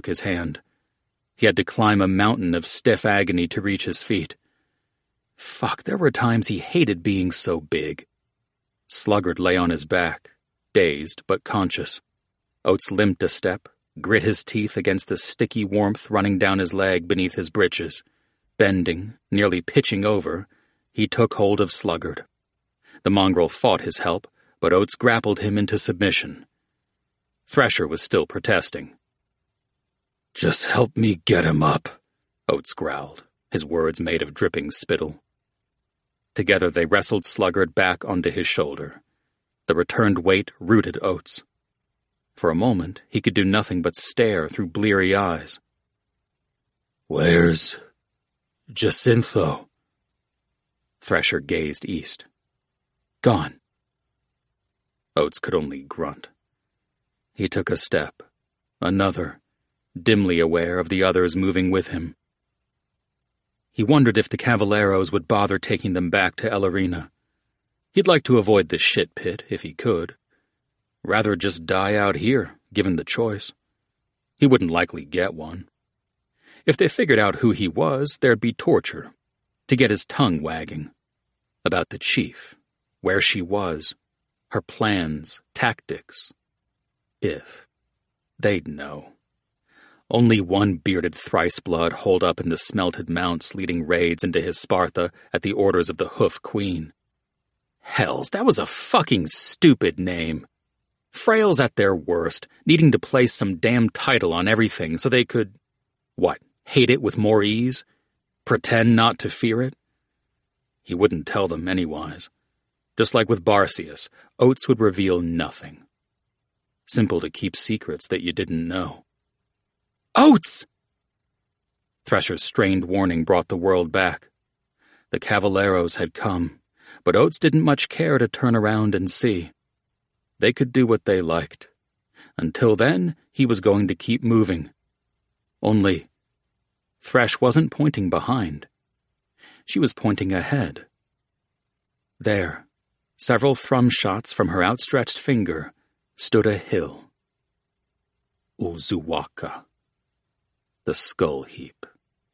took his hand. He had to climb a mountain of stiff agony to reach his feet. Fuck, there were times he hated being so big. Sluggard lay on his back, dazed but conscious. Oates limped a step, grit his teeth against the sticky warmth running down his leg beneath his breeches. Bending, nearly pitching over, he took hold of Sluggard. The mongrel fought his help, but Oates grappled him into submission. Thresher was still protesting. "Just help me get him up," Oates growled, his words made of dripping spittle. Together they wrestled Sluggard back onto his shoulder. The returned weight rooted Oates. For a moment, he could do nothing but stare through bleary eyes. "Where's Jacinto?" Thresher gazed east. "Gone." Oates could only grunt. He took a step, another, dimly aware of the others moving with him. He wondered if the Cavalleros would bother taking them back to El Arena. He'd like to avoid the shit pit if he could. Rather just die out here, given the choice. He wouldn't likely get one. If they figured out who he was, there'd be torture, to get his tongue wagging. About the chief, where she was, her plans, tactics. If they'd know. Only one bearded thrice-blood holed up in the smelted mounts leading raids into his Sparta at the orders of the Hoof Queen. Hells, that was a fucking stupid name. Frails at their worst, needing to place some damn title on everything so they could, hate it with more ease? Pretend not to fear it? He wouldn't tell them anywise. Just like with Barcius, Oates would reveal nothing. Simple to keep secrets that you didn't know. "Oates!" Thresher's strained warning brought the world back. The Cavalleros had come, but Oates didn't much care to turn around and see. They could do what they liked. Until then, he was going to keep moving. Only, Thresh wasn't pointing behind. She was pointing ahead. There, several thrum shots from her outstretched finger, stood a hill. Uzuwaka. The Skull Heap.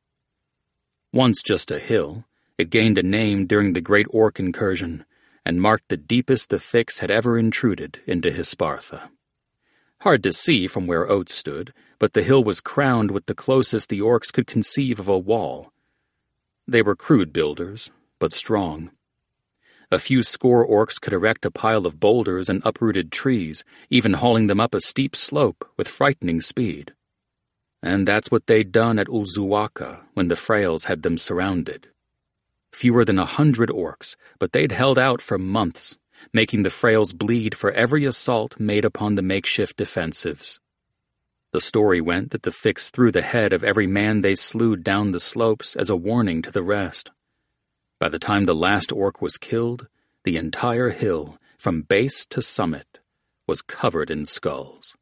Once just a hill, it gained a name during the Great Orc incursion, and marked the deepest the Fix had ever intruded into Hispartha. Hard to see from where Oates stood, but the hill was crowned with the closest the orcs could conceive of a wall. They were crude builders, but strong. A few score orcs could erect a pile of boulders and uprooted trees, even hauling them up a steep slope with frightening speed. And that's what they'd done at Uzuwaka when the Frails had them surrounded. Fewer than 100 orcs, but they'd held out for months, making the Frails bleed for every assault made upon the makeshift defensives. The story went that the Fix threw the head of every man they slew down the slopes as a warning to the rest. By the time the last orc was killed, the entire hill, from base to summit, was covered in skulls.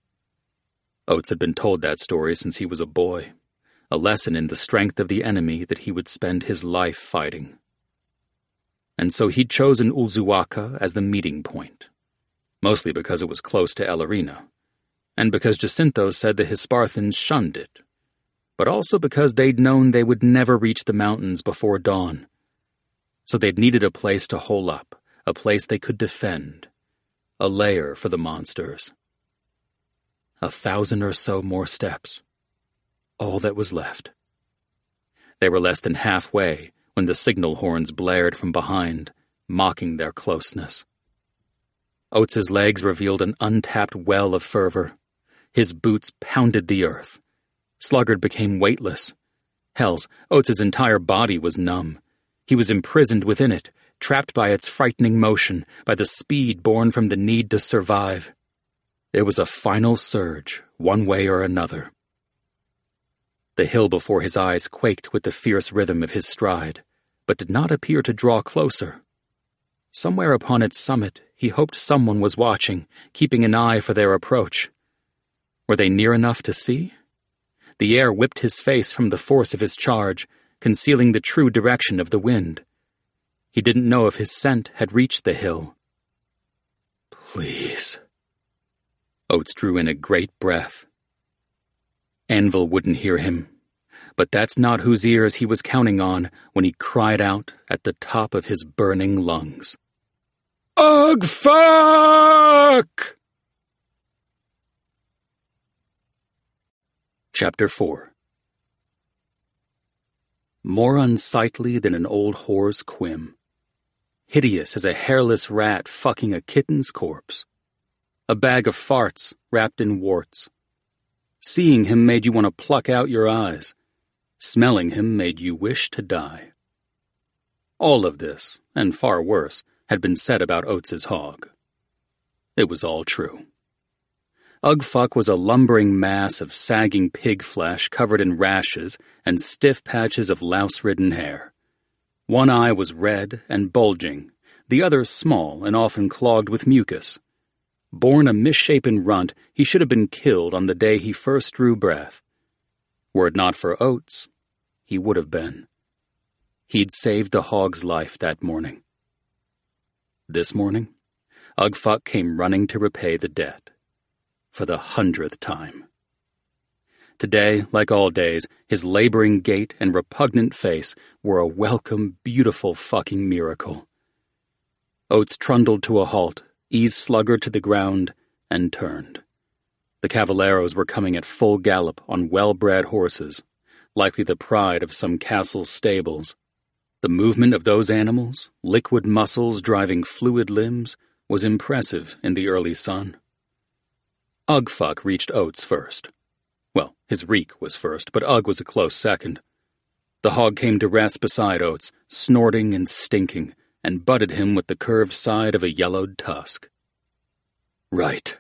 Oates had been told that story since he was a boy, a lesson in the strength of the enemy that he would spend his life fighting. And so he'd chosen Uzuwaka as the meeting point, mostly because it was close to El Arena, and because Jacinto said the Hisparthans shunned it, but also because they'd known they would never reach the mountains before dawn. So they'd needed a place to hole up, a place they could defend, a lair for the monsters. 1,000 or so more steps. All that was left. They were less than halfway when the signal horns blared from behind, mocking their closeness. Oates's legs revealed an untapped well of fervor. His boots pounded the earth. Sluggard became weightless. Hells, Oates's entire body was numb. He was imprisoned within it, trapped by its frightening motion, by the speed born from the need to survive. It was a final surge, one way or another. The hill before his eyes quaked with the fierce rhythm of his stride, but did not appear to draw closer. Somewhere upon its summit, he hoped someone was watching, keeping an eye for their approach. Were they near enough to see? The air whipped his face from the force of his charge, concealing the true direction of the wind. He didn't know if his scent had reached the hill. Please. Oates drew in a great breath. Anvil wouldn't hear him, but that's not whose ears he was counting on when he cried out at the top of his burning lungs. Ugh, fuck! Chapter 4. More unsightly than an old whore's quim. Hideous as a hairless rat fucking a kitten's corpse. A bag of farts wrapped in warts. Seeing him made you want to pluck out your eyes. Smelling him made you wish to die. All of this, and far worse, had been said about Oates' hog. It was all true. Ugfuck was a lumbering mass of sagging pig flesh covered in rashes and stiff patches of louse-ridden hair. One eye was red and bulging, the other small and often clogged with mucus. Born a misshapen runt, he should have been killed on the day he first drew breath. Were it not for Oates, he would have been. He'd saved the hog's life that morning. This morning, Ugfuck came running to repay the debt. For the 100th time. Today, like all days, his laboring gait and repugnant face were a welcome, beautiful fucking miracle. Oates trundled to a halt, eased Slugger to the ground, and turned. The Cavalleros were coming at full gallop on well-bred horses, likely the pride of some castle's stables. The movement of those animals, liquid muscles driving fluid limbs, was impressive in the early sun. Ugfuck reached Oates first. Well, his reek was first, but Ugg was a close second. The hog came to rest beside Oates, snorting and stinking, and butted him with the curved side of a yellowed tusk. Right.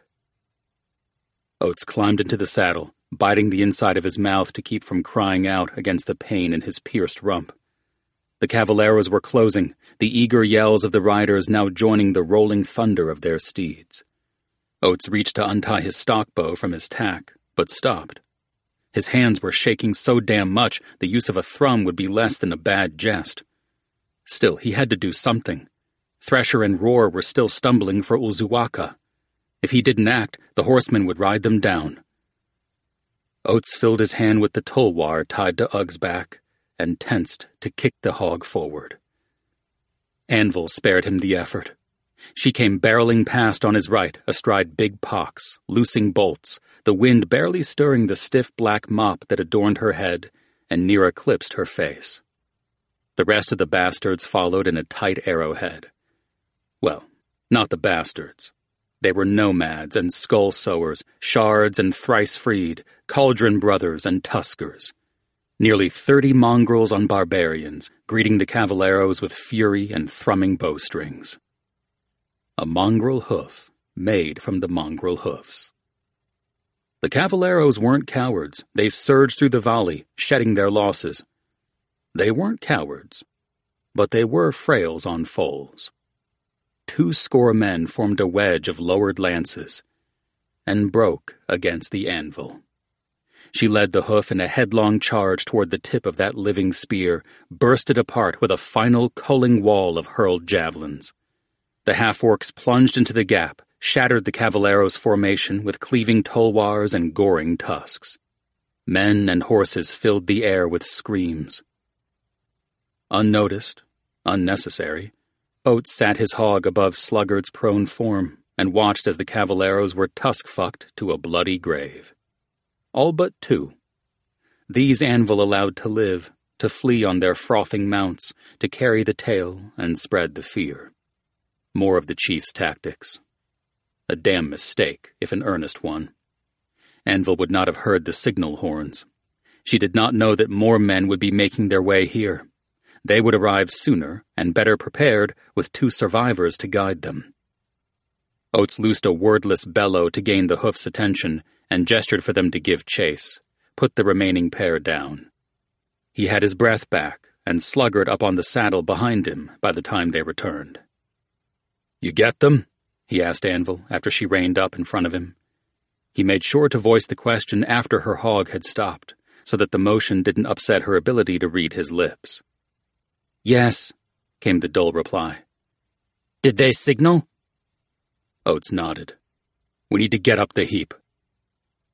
Oates climbed into the saddle, biting the inside of his mouth to keep from crying out against the pain in his pierced rump. The Cavalleros were closing, the eager yells of the riders now joining the rolling thunder of their steeds. Oates reached to untie his stock bow from his tack, but stopped. His hands were shaking so damn much the use of a thrum would be less than a bad jest. Still, he had to do something. Thresher and Roar were still stumbling for Ulzuaka. If he didn't act, the horsemen would ride them down. Oates filled his hand with the tulwar tied to Ugg's back and tensed to kick the hog forward. Anvil spared him the effort. She came barreling past on his right, astride big pocks, loosing bolts, the wind barely stirring the stiff black mop that adorned her head and near eclipsed her face. The rest of the bastards followed in a tight arrowhead. Well, not the bastards. They were nomads and skull sowers, shards and thrice-freed, cauldron brothers and tuskers. Nearly 30 mongrels on barbarians, greeting the Cavalleros with fury and thrumming bowstrings. A mongrel hoof made from the mongrel hoofs. The Cavalleros weren't cowards. They surged through the valley, shedding their losses. They weren't cowards, but they were frails on foals. 200 men formed a wedge of lowered lances and broke against the anvil. She led the hoof in a headlong charge toward the tip of that living spear, burst it apart with a final culling wall of hurled javelins. The half-orcs plunged into the gap, shattered the Cavalleros' formation with cleaving tulwars and goring tusks. Men and horses filled the air with screams. Unnoticed, unnecessary, Oates sat his hog above Sluggard's prone form and watched as the Cavalleros were tusk-fucked to a bloody grave. All but 2. These Anvil allowed to live, to flee on their frothing mounts, to carry the tale and spread the fear. More of the chief's tactics. A damn mistake, if an earnest one. Anvil would not have heard the signal horns. She did not know that more men would be making their way here. They would arrive sooner and better prepared with 2 survivors to guide them. Oates loosed a wordless bellow to gain the hoof's attention and gestured for them to give chase, put the remaining pair down. He had his breath back and Sluggard up on the saddle behind him by the time they returned. "You get them?" he asked Anvil after she reined up in front of him. He made sure to voice the question after her hog had stopped, so that the motion didn't upset her ability to read his lips. "Yes," came the dull reply. "Did they signal?" Oates nodded. "We need to get up the heap."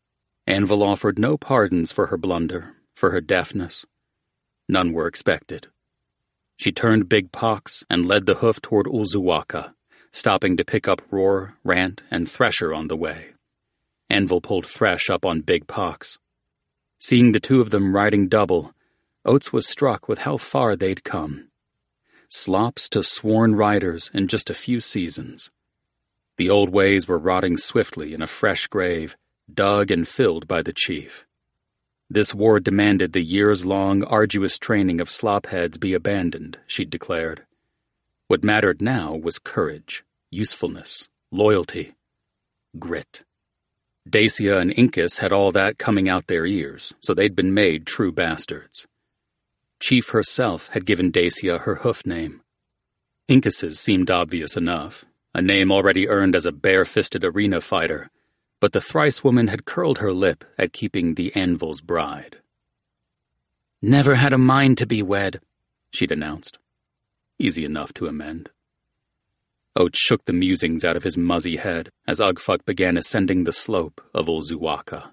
Anvil offered no pardons for her blunder, for her deafness. None were expected. She turned Big Pox and led the hoof toward Ulzuwaka, stopping to pick up Roar, Rant, and Thresher on the way. Anvil pulled Thresh up on Big Pox. Seeing the two of them riding double, Oates was struck with how far they'd come. Slops to sworn riders in just a few seasons. The old ways were rotting swiftly in a fresh grave, dug and filled by the chief. This war demanded the years-long, arduous training of slopheads be abandoned, she'd declared. What mattered now was courage, usefulness, loyalty, grit. Dacia and Incus had all that coming out their ears, so they'd been made true bastards. Chief herself had given Dacia her hoof name. Incus's seemed obvious enough, a name already earned as a bare-fisted arena fighter, but the thrice woman had curled her lip at keeping the Anvil's bride. "Never had a mind to be wed," she'd announced. Easy enough to amend. Oates shook the musings out of his muzzy head as Ugfuck began ascending the slope of Ulzuwaka.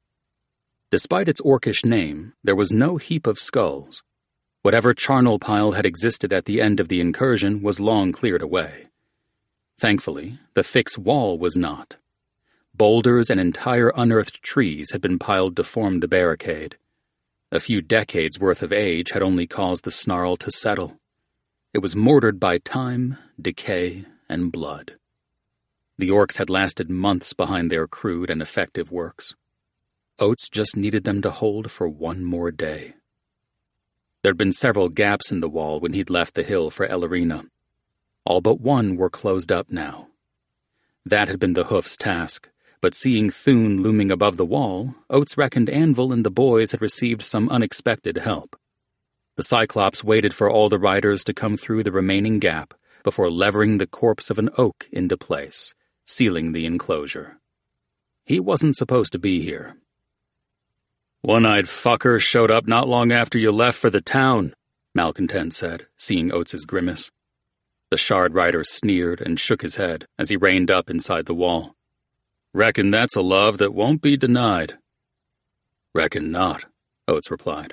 Despite its orcish name, there was no heap of skulls. Whatever charnel pile had existed at the end of the incursion was long cleared away. Thankfully, the fixed wall was not. Boulders and entire unearthed trees had been piled to form the barricade. A few decades' worth of age had only caused the snarl to settle. It was mortared by time, decay, and blood. The orcs had lasted months behind their crude and effective works. Oates just needed them to hold for one more day. There'd been several gaps in the wall when he'd left the hill for Ellerina. All but one were closed up now. That had been the hoof's task, but seeing Thune looming above the wall, Oates reckoned Anvil and the boys had received some unexpected help. The Cyclops waited for all the riders to come through the remaining gap before levering the corpse of an oak into place, sealing the enclosure. He wasn't supposed to be here. "One-eyed fucker showed up not long after you left for the town," Malcontent said, seeing Oates's grimace. The shard rider sneered and shook his head as he reined up inside the wall. "Reckon that's a love that won't be denied." "Reckon not," Oates replied.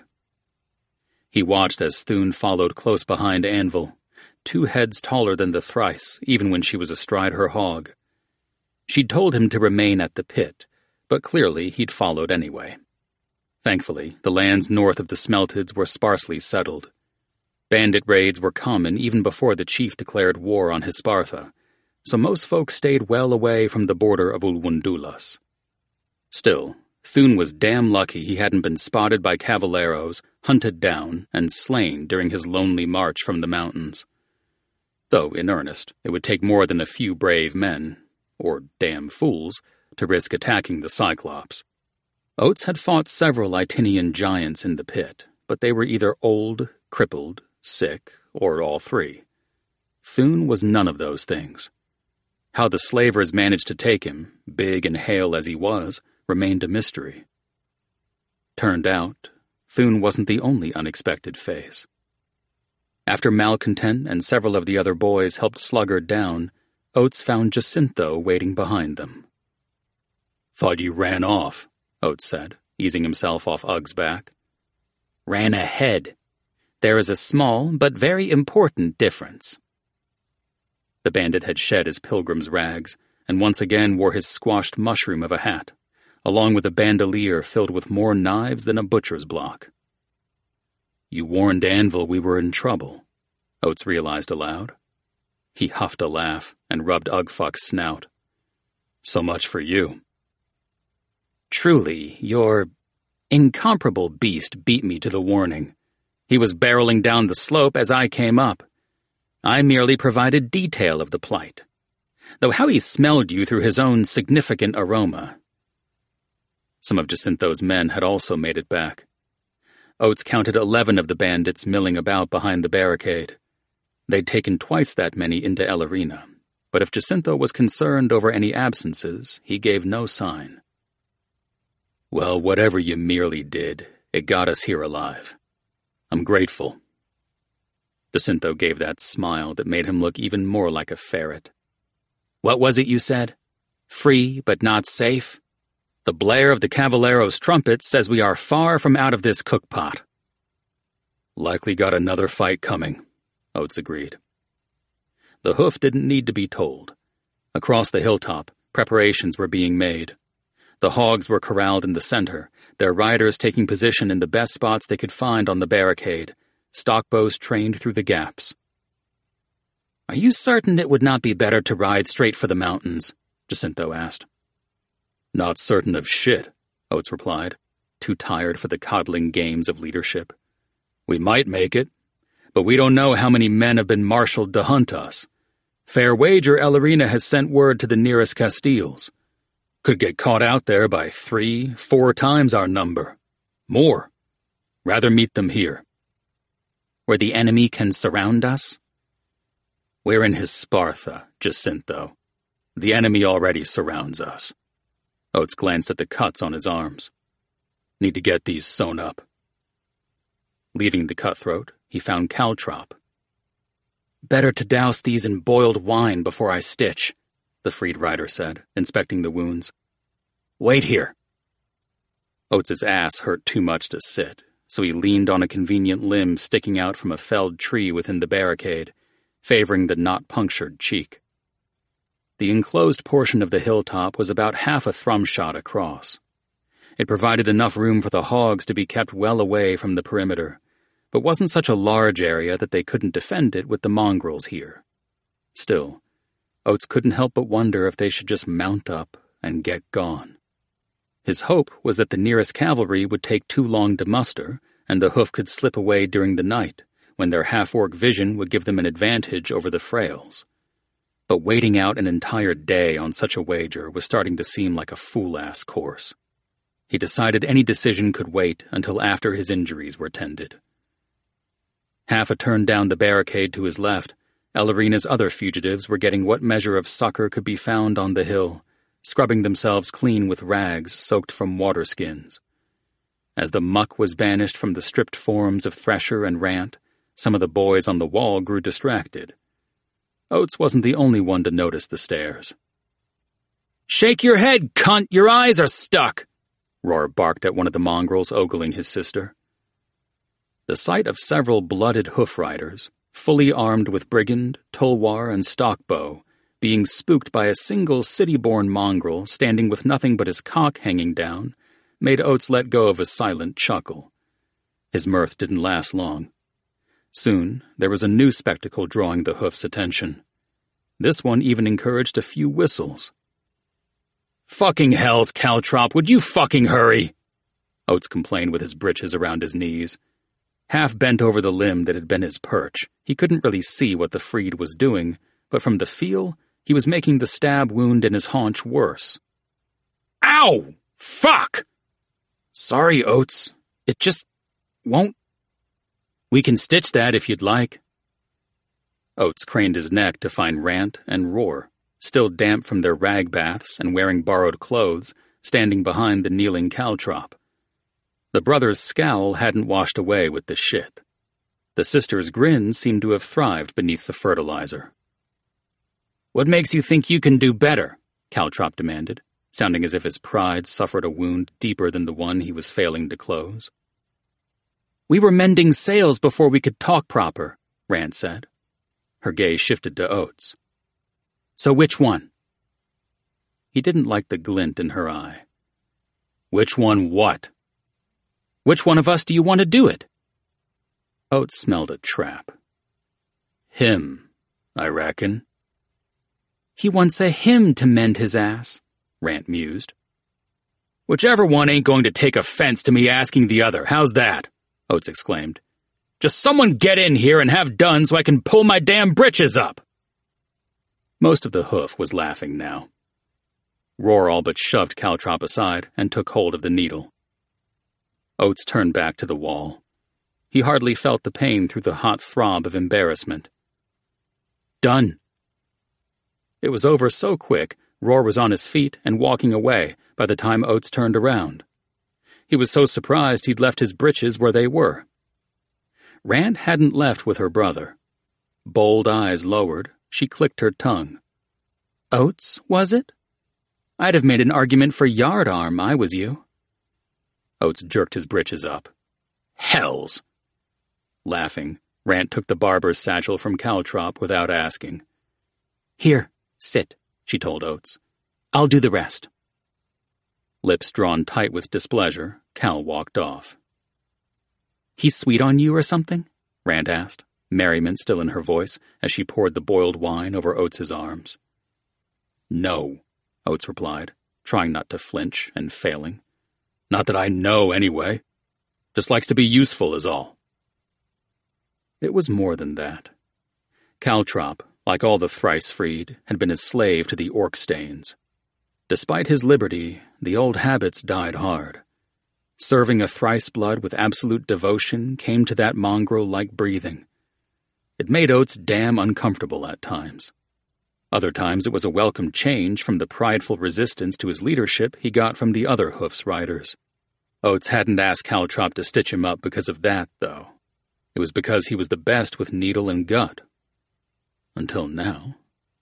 He watched as Thune followed close behind Anvil, 2 heads taller than the thrice, even when she was astride her hog. She'd told him to remain at the pit, but clearly he'd followed anyway. Thankfully, the lands north of the Smeltids were sparsely settled. Bandit raids were common even before the chief declared war on Hispartha, so most folk stayed well away from the border of Ulwundulas. Still, Thune was damn lucky he hadn't been spotted by cavalieros, hunted down, and slain during his lonely march from the mountains. Though, in earnest, it would take more than a few brave men, or damn fools, to risk attacking the Cyclops. Oates had fought several Itinian giants in the pit, but they were either old, crippled, sick, or all three. Thune was none of those things. How the slavers managed to take him, big and hale as he was, remained a mystery. Turned out, Thune wasn't the only unexpected face. After Malcontent and several of the other boys helped Sluggard down, Oates found Jacinto waiting behind them. "Thought you ran off," Oates said, easing himself off Ugg's back. "Ran ahead. There is a small but very important difference." The bandit had shed his pilgrim's rags, and once again wore his squashed mushroom of a hat, along with a bandolier filled with more knives than a butcher's block. "You warned Anvil we were in trouble," Oates realized aloud. He huffed a laugh and rubbed Ugfuck's snout. "So much for you." "Truly, your incomparable beast beat me to the warning. He was barreling down the slope as I came up. I merely provided detail of the plight. Though how he smelled you through his own significant aroma." Some of Jacinto's men had also made it back. Oates counted 11 of the bandits milling about behind the barricade. They'd taken twice that many into Ellerina, but if Jacinto was concerned over any absences, he gave no sign. "Well, whatever you merely did, it got us here alive. I'm grateful." Jacinto gave that smile that made him look even more like a ferret. "What was it you said? Free but not safe?" The blare of the Cavaliero's trumpet says we are far from out of this cookpot. Likely got another fight coming, Oates agreed. The hoof didn't need to be told. Across the hilltop, preparations were being made. The hogs were corralled in the center, their riders taking position in the best spots they could find on the barricade, stockbows trained through the gaps. Are you certain it would not be better to ride straight for the mountains? Jacinto asked. Not certain of shit, Oates replied, too tired for the coddling games of leadership. We might make it, but we don't know how many men have been marshaled to hunt us. Fair wager Ellerina has sent word to the nearest Castiles. Could get caught out there by 3-4 times our number. More. Rather meet them here. Where the enemy can surround us? We're in Hispartha, Jacinto. The enemy already surrounds us. Oates glanced at the cuts on his arms. Need to get these sewn up. Leaving the cutthroat, he found caltrop. Better to douse these in boiled wine before I stitch, the freed rider said, inspecting the wounds. Wait here. Oates's ass hurt too much to sit, so he leaned on a convenient limb sticking out from a felled tree within the barricade, favoring the not-punctured cheek. The enclosed portion of the hilltop was about half a thrum-shot across. It provided enough room for the hogs to be kept well away from the perimeter, but wasn't such a large area that they couldn't defend it with the mongrels here. Still, Oates couldn't help but wonder if they should just mount up and get gone. His hope was that the nearest cavalry would take too long to muster, and the hoof could slip away during the night, when their half-orc vision would give them an advantage over the frails. But waiting out an entire day on such a wager was starting to seem like a fool-ass course. He decided any decision could wait until after his injuries were tended. Half a turn down the barricade to his left, Ellerina's other fugitives were getting what measure of succor could be found on the hill, scrubbing themselves clean with rags soaked from water skins. As the muck was banished from the stripped forms of Thresher and Rant, some of the boys on the wall grew distracted. Oates wasn't the only one to notice the stares. "Shake your head, cunt! Your eyes are stuck!" Roar barked at one of the mongrels ogling his sister. The sight of several blooded hoof riders, fully armed with brigand, tulwar, and stockbow, being spooked by a single city-born mongrel standing with nothing but his cock hanging down, made Oates let go of a silent chuckle. His mirth didn't last long. Soon, there was a new spectacle drawing the hoof's attention. This one even encouraged a few whistles. "Fucking hells, caltrop, would you fucking hurry?" Oates complained with his britches around his knees. Half bent over the limb that had been his perch, he couldn't really see what the freed was doing, but from the feel, he was making the stab wound in his haunch worse. "Ow! Fuck!" "Sorry, Oates. It just won't. We can stitch that if you'd like." Oates craned his neck to find Rant and Roar, still damp from their rag baths and wearing borrowed clothes, standing behind the kneeling caltrop. The brother's scowl hadn't washed away with the shit. The sister's grin seemed to have thrived beneath the fertilizer. "What makes you think you can do better?" Caltrop demanded, sounding as if his pride suffered a wound deeper than the one he was failing to close. "We were mending sails before we could talk proper," Rand said. Her gaze shifted to Oates. "So which one?" He didn't like the glint in her eye. "Which one what?" "Which one of us do you want to do it?" Oates smelled a trap. "Him, I reckon." "He wants a him to mend his ass," Rant mused. "Whichever one ain't going to take offense to me asking the other, how's that?" Oates exclaimed. "Just someone get in here and have done so I can pull my damn britches up." Most of the hoof was laughing now. Roar all but shoved Caltrop aside and took hold of the needle. Oates turned back to the wall. He hardly felt the pain through the hot throb of embarrassment. "Done." It was over so quick, Roar was on his feet and walking away by the time Oates turned around. He was so surprised he'd left his britches where they were. Rand hadn't left with her brother. Bold eyes lowered, she clicked her tongue. "Oates, was it?" I'd have made an argument for yard arm, I was you. Oates jerked his britches up. Hells! Laughing, Rant took the barber's satchel from Caltrop without asking. Here, sit, she told Oates. I'll do the rest. Lips drawn tight with displeasure, Cal walked off. He's sweet on you or something? Rant asked, merriment still in her voice as she poured the boiled wine over Oates's arms. No, Oates replied, trying not to flinch and failing. Not that I know, anyway. Just likes to be useful is all. It was more than that. Caltrop, like all the thrice-freed, had been a slave to the Orkstains. Despite his liberty, the old habits died hard. Serving a thrice-blood with absolute devotion came to that mongrel like breathing. It made Oates damn uncomfortable at times. Other times it was a welcome change from the prideful resistance to his leadership he got from the other Hoofs riders. Oates hadn't asked Caltrop to stitch him up because of that, though. It was because he was the best with needle and gut. Until now.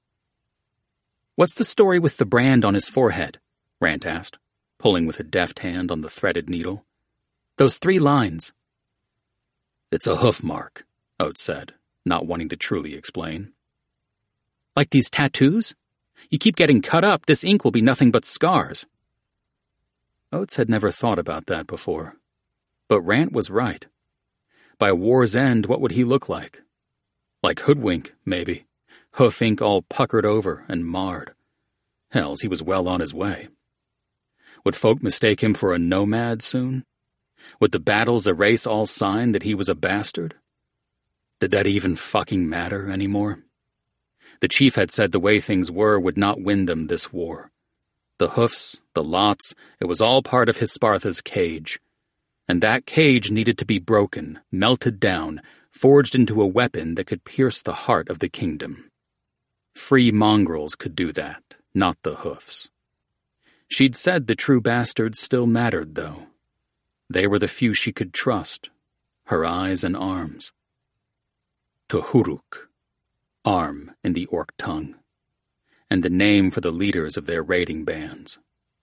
What's the story with the brand on his forehead? Rant asked, pulling with a deft hand on the threaded needle. Those 3 lines. It's a hoof mark, Oates said, not wanting to truly explain. Like these tattoos? You keep getting cut up, this ink will be nothing but scars. Oates had never thought about that before. But Rant was right. By war's end, what would he look like? Like Hoodwink, maybe. Hoof ink all puckered over and marred. Hells, he was well on his way. Would folk mistake him for a nomad soon? Would the battles erase all sign that he was a bastard? Did that even fucking matter anymore? The chief had said the way things were would not win them this war. The hoofs, the lots, it was all part of his Spartha's cage. And that cage needed to be broken, melted down, forged into a weapon that could pierce the heart of the kingdom. Free mongrels could do that, not the hoofs. She'd said the true bastards still mattered, though. They were the few she could trust, her eyes and arms. Tuhuruk, arm in the Orc tongue, and the name for the leaders of their raiding bands.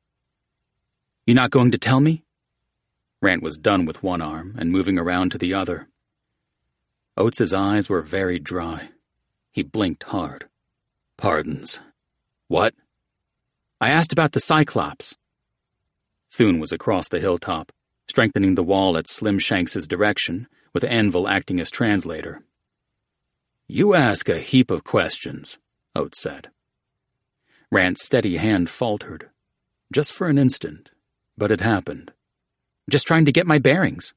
You not going to tell me? Rant was done with one arm and moving around to the other. Oates's eyes were very dry. He blinked hard. Pardons. What? I asked about the Cyclops. Thune was across the hilltop, strengthening the wall at Slim Shanks's direction, with Anvil acting as translator. You ask a heap of questions, Oates said. Rant's steady hand faltered. Just for an instant, but it happened. Just trying to get my bearings.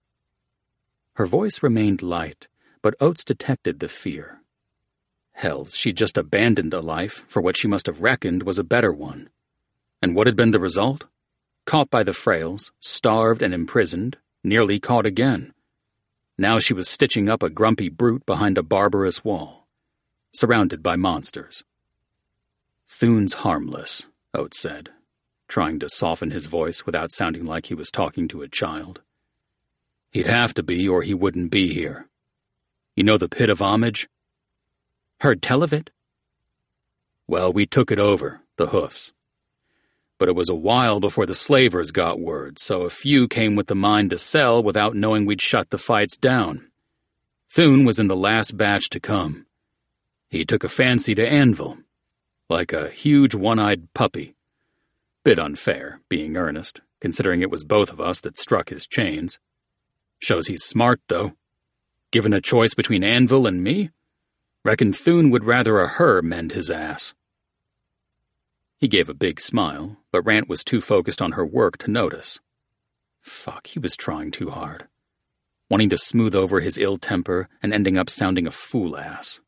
Her voice remained light, but Oates detected the fear. Hells, she'd just abandoned a life for what she must have reckoned was a better one. And what had been the result? Caught by the frails, starved and imprisoned, nearly caught again. Now she was stitching up a grumpy brute behind a barbarous wall, surrounded by monsters. Thune's harmless, Oates said, trying to soften his voice without sounding like he was talking to a child. He'd have to be, or he wouldn't be here. You know the Pit of Homage? Heard tell of it? Well, we took it over, the Hoofs. But it was a while before the slavers got word, so a few came with the mind to sell without knowing we'd shut the fights down. Thune was in the last batch to come. He took a fancy to Anvil, like a huge one-eyed puppy. Bit unfair, being earnest, considering it was both of us that struck his chains. Shows he's smart, though. Given a choice between Anvil and me, reckon Thune would rather a her mend his ass. He gave a big smile, but Rant was too focused on her work to notice. Fuck, he was trying too hard. Wanting to smooth over his ill temper and ending up sounding a fool-ass.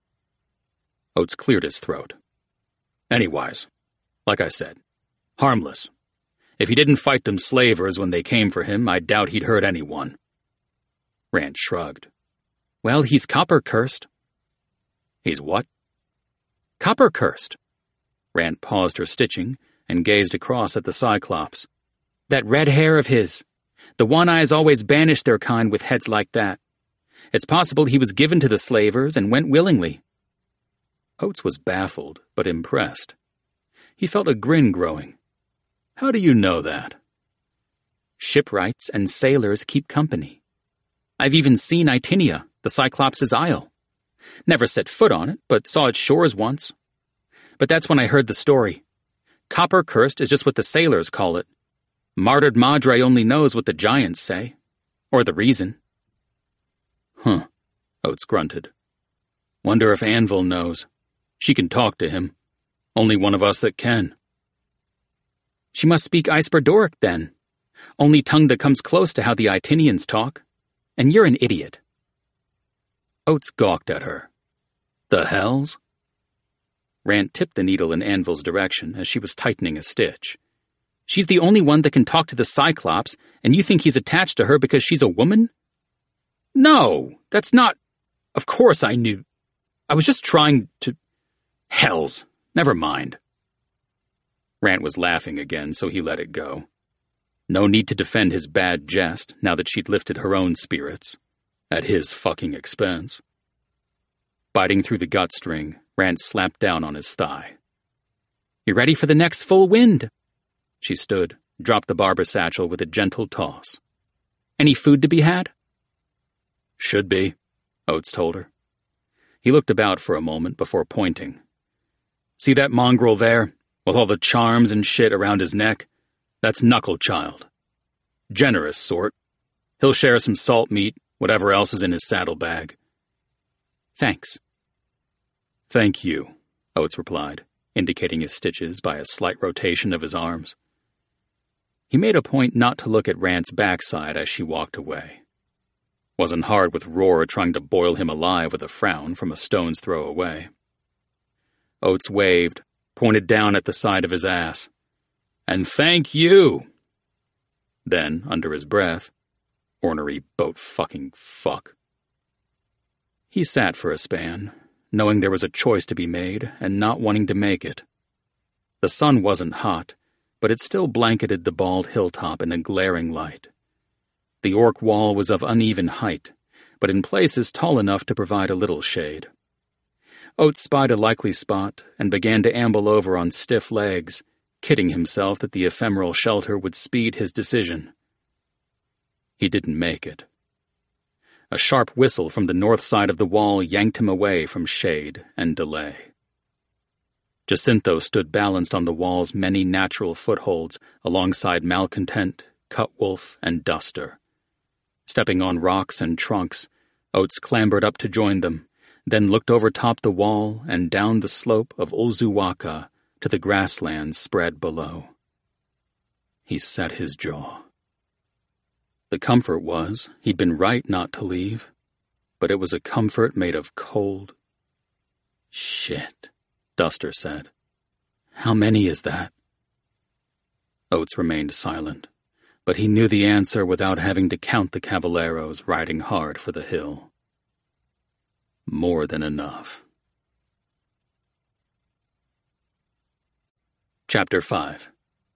Oates cleared his throat. Anyways, like I said, harmless. If he didn't fight them slavers when they came for him, I doubt he'd hurt anyone. Rant shrugged. Well, he's copper-cursed. He's what? Copper-cursed. Rant paused her stitching and gazed across at the Cyclops. That red hair of his. The One-Eyes always banish their kind with heads like that. It's possible he was given to the slavers and went willingly. Oates was baffled, but impressed. He felt a grin growing. How do you know that? Shipwrights and sailors keep company. I've even seen Itinia, the Cyclops' isle. Never set foot on it, but saw its shores once. But that's when I heard the story. Copper-cursed is just what the sailors call it. Martyred Madre only knows what the giants say. Or the reason. Huh, Oates grunted. Wonder if Anvil knows. She can talk to him. Only one of us that can. She must speak Iceberdoric, then. Only tongue that comes close to how the Itinians talk. And you're an idiot. Oates gawked at her. The hells? Rand tipped the needle in Anvil's direction as she was tightening a stitch. She's the only one that can talk to the Cyclops, and you think he's attached to her because she's a woman? No, that's not... Of course I knew. I was just trying to... Hells, never mind. Rand was laughing again, so he let it go. No need to defend his bad jest now that she'd lifted her own spirits. At his fucking expense. Biting through the gut string, Rand slapped down on his thigh. You ready for the next full wind? She stood, dropped the barber satchel with a gentle toss. Any food to be had? Should be, Oates told her. He looked about for a moment before pointing. See that mongrel there, with all the charms and shit around his neck? That's Knucklechild. Generous sort. He'll share some salt meat, whatever else is in his saddlebag. Thanks. Thank you, Oates replied, indicating his stitches by a slight rotation of his arms. He made a point not to look at Rand's backside as she walked away. Wasn't hard with Roar trying to boil him alive with a frown from a stone's throw away. Oates waved, pointed down at the side of his ass. And thank you! Then, under his breath, ornery boat-fucking fuck. He sat for a span, knowing there was a choice to be made and not wanting to make it. The sun wasn't hot, but it still blanketed the bald hilltop in a glaring light. The orc wall was of uneven height, but in places tall enough to provide a little shade. Oates spied a likely spot and began to amble over on stiff legs, kidding himself that the ephemeral shelter would speed his decision. He didn't make it. A sharp whistle from the north side of the wall yanked him away from shade and delay. Jacinto stood balanced on the wall's many natural footholds alongside Malcontent, Cutwolf, and Duster. Stepping on rocks and trunks, Oates clambered up to join them, then looked over top the wall and down the slope of Olzuwaka to the grasslands spread below. He set his jaw. The comfort was he'd been right not to leave, but it was a comfort made of cold. Shit, Duster said. How many is that? Oates remained silent, but he knew the answer without having to count the cavalieros riding hard for the hill. More than enough. Chapter 5.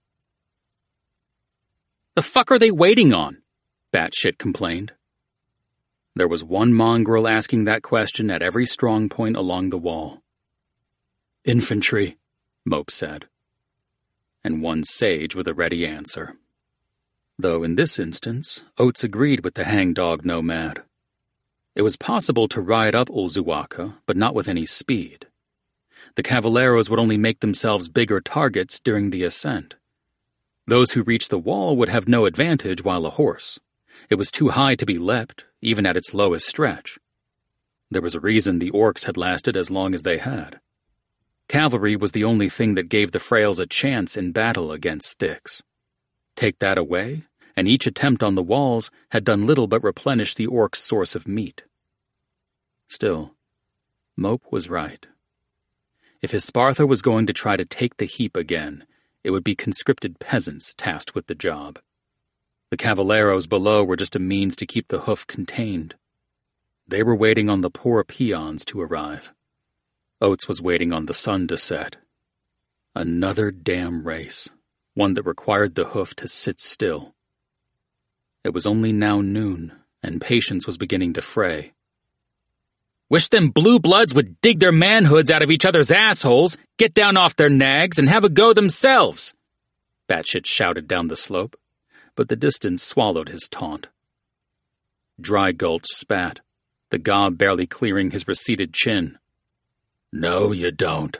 The fuck are they waiting on? Batshit complained. There was one mongrel asking that question at every strong point along the wall. Infantry, Mope said. And one sage with a ready answer. Though in this instance, Oates agreed with the hangdog nomad. It was possible to ride up Olzuwaka, but not with any speed. The cavalieros would only make themselves bigger targets during the ascent. Those who reached the wall would have no advantage while a horse. It was too high to be leapt, even at its lowest stretch. There was a reason the orcs had lasted as long as they had. Cavalry was the only thing that gave the Frails a chance in battle against Styx. Take that away, and each attempt on the walls had done little but replenish the orcs' source of meat. Still, Mope was right. If Ispartha was going to try to take the heap again, it would be conscripted peasants tasked with the job. The cavalieros below were just a means to keep the hoof contained. They were waiting on the poor peons to arrive. Oates was waiting on the sun to set. Another damn race, one that required the hoof to sit still. It was only now noon, and patience was beginning to fray. Wish them blue bloods would dig their manhoods out of each other's assholes, get down off their nags, and have a go themselves, Batshit shouted down the slope, but the distance swallowed his taunt. Dry Gulch spat, the gob barely clearing his receded chin. No, you don't.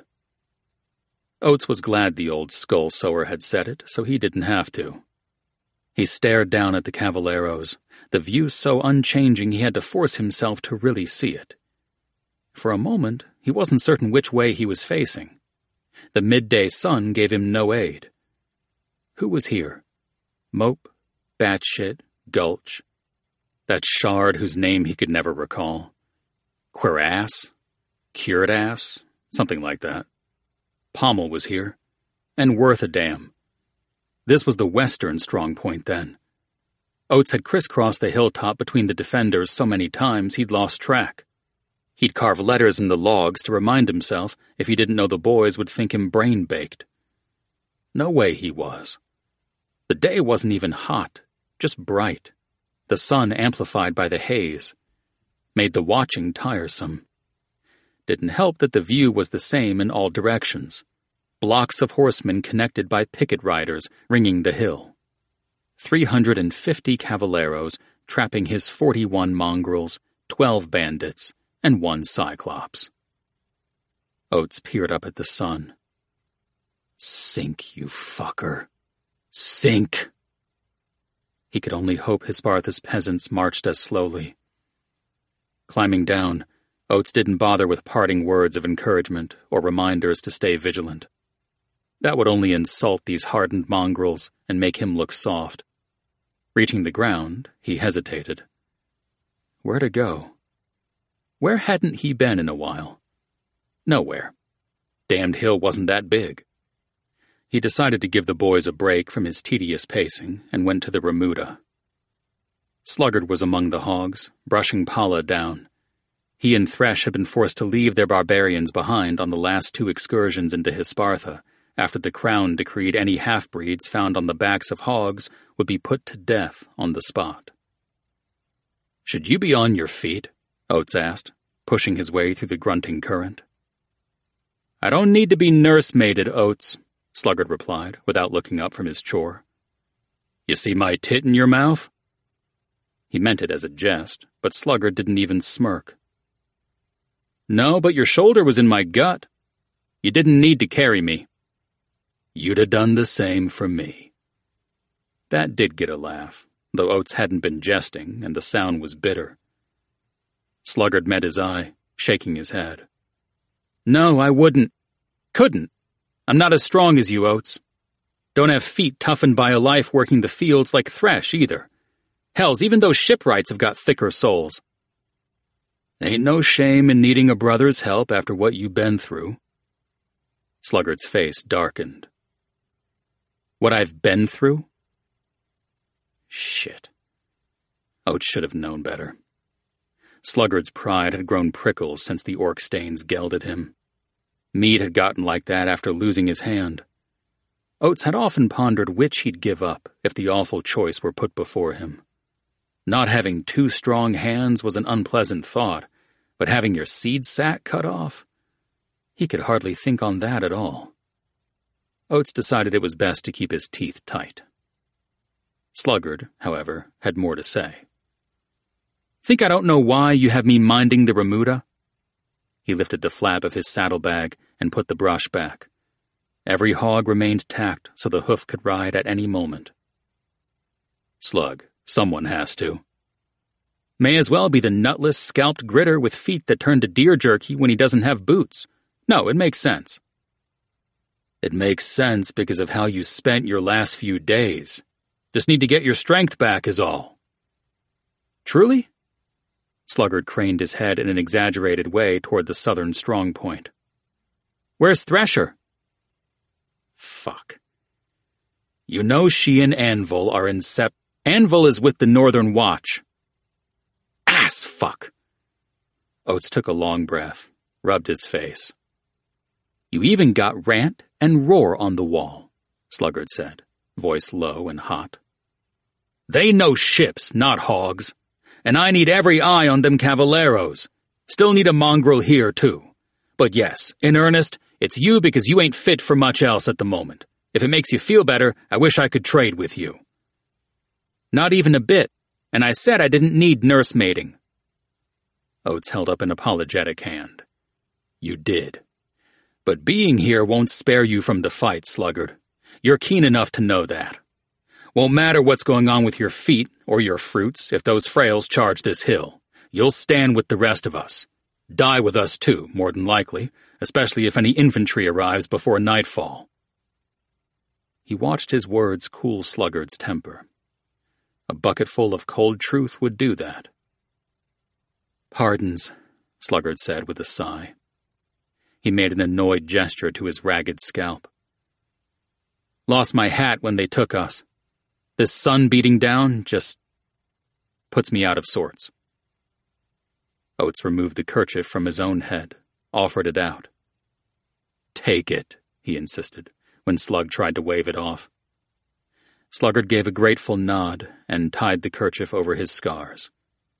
Oates was glad the old skull sewer had said it, so he didn't have to. He stared down at the Cavalieros, the view so unchanging he had to force himself to really see it. For a moment, he wasn't certain which way he was facing. The midday sun gave him no aid. Who was here? Mope, Batshit, Gulch, that shard whose name he could never recall. Cuirass? Cured-ass? Something like that. Pommel was here, and worth a damn. This was the western strong point then. Oates had crisscrossed the hilltop between the defenders so many times he'd lost track. He'd carve letters in the logs to remind himself if he didn't know the boys would think him brain-baked. No way he was. The day wasn't even hot, just bright. The sun amplified by the haze. Made the watching tiresome. Didn't help that the view was the same in all directions. Blocks of horsemen connected by picket riders ringing the hill. 350 Cavalieros trapping his 41 mongrels, 12 bandits, and 1 Cyclops. Oates peered up at the sun. Sink, you fucker. Sink! He could only hope Hesparthus peasants marched as slowly. Climbing down, Oates didn't bother with parting words of encouragement or reminders to stay vigilant. That would only insult these hardened mongrels and make him look soft. Reaching the ground, he hesitated. Where to go? Where hadn't he been in a while? Nowhere. Damned hill wasn't that big. He decided to give the boys a break from his tedious pacing and went to the remuda. Sluggard was among the hogs, brushing Palla down. He and Thresh had been forced to leave their barbarians behind on the last 2 excursions into Hespartha after the crown decreed any half-breeds found on the backs of hogs would be put to death on the spot. Should you be on your feet? Oates asked, pushing his way through the grunting current. I don't need to be nursemaided, Oates, Sluggard replied, without looking up from his chore. You see my tit in your mouth? He meant it as a jest, but Sluggard didn't even smirk. No, but your shoulder was in my gut. You didn't need to carry me. You'd have done the same for me. That did get a laugh, though Oates hadn't been jesting, and the sound was bitter. Sluggard met his eye, shaking his head. No, I wouldn't. Couldn't. I'm not as strong as you, Oates. Don't have feet toughened by a life working the fields like Thresh, either. Hells, even those shipwrights have got thicker souls. Ain't no shame in needing a brother's help after what you've been through. Sluggard's face darkened. What I've been through? Shit. Oates should have known better. Sluggard's pride had grown prickles since the orc stains gelded him. Meade had gotten like that after losing his hand. Oates had often pondered which he'd give up if the awful choice were put before him. Not having 2 strong hands was an unpleasant thought, but having your seed sack cut off? He could hardly think on that at all. Oates decided it was best to keep his teeth tight. Sluggard, however, had more to say. Think I don't know why you have me minding the remuda? He lifted the flap of his saddlebag and put the brush back. Every hog remained tacked so the hoof could ride at any moment. Slug, someone has to. May as well be the nutless, scalped gritter with feet that turn to deer jerky when he doesn't have boots. No, it makes sense. It makes sense because of how you spent your last few days. Just need to get your strength back is all. Truly? Sluggard craned his head in an exaggerated way toward the southern strong point. Where's Thresher? Fuck. You know she and Anvil are in Anvil is with the Northern Watch. Ass fuck. Oates took a long breath, rubbed his face. You even got rant and roar on the wall, Sluggard said, voice low and hot. They know ships, not hogs, and I need every eye on them Cavalieros. Still need a mongrel here, too. But yes, in earnest, it's you because you ain't fit for much else at the moment. If it makes you feel better, I wish I could trade with you. Not even a bit, and I said I didn't need nursemaiding. Oates held up an apologetic hand. You did. But being here won't spare you from the fight, sluggard. You're keen enough to know that. Won't matter what's going on with your feet or your fruits if those frails charge this hill. You'll stand with the rest of us. Die with us too, more than likely, especially if any infantry arrives before nightfall. He watched his words cool Sluggard's temper. A bucketful of cold truth would do that. Pardons, Sluggard said with a sigh. He made an annoyed gesture to his ragged scalp. Lost my hat when they took us. This sun beating down just puts me out of sorts. Oates removed the kerchief from his own head, offered it out. Take it, he insisted, when Slug tried to wave it off. Sluggard gave a grateful nod and tied the kerchief over his scars.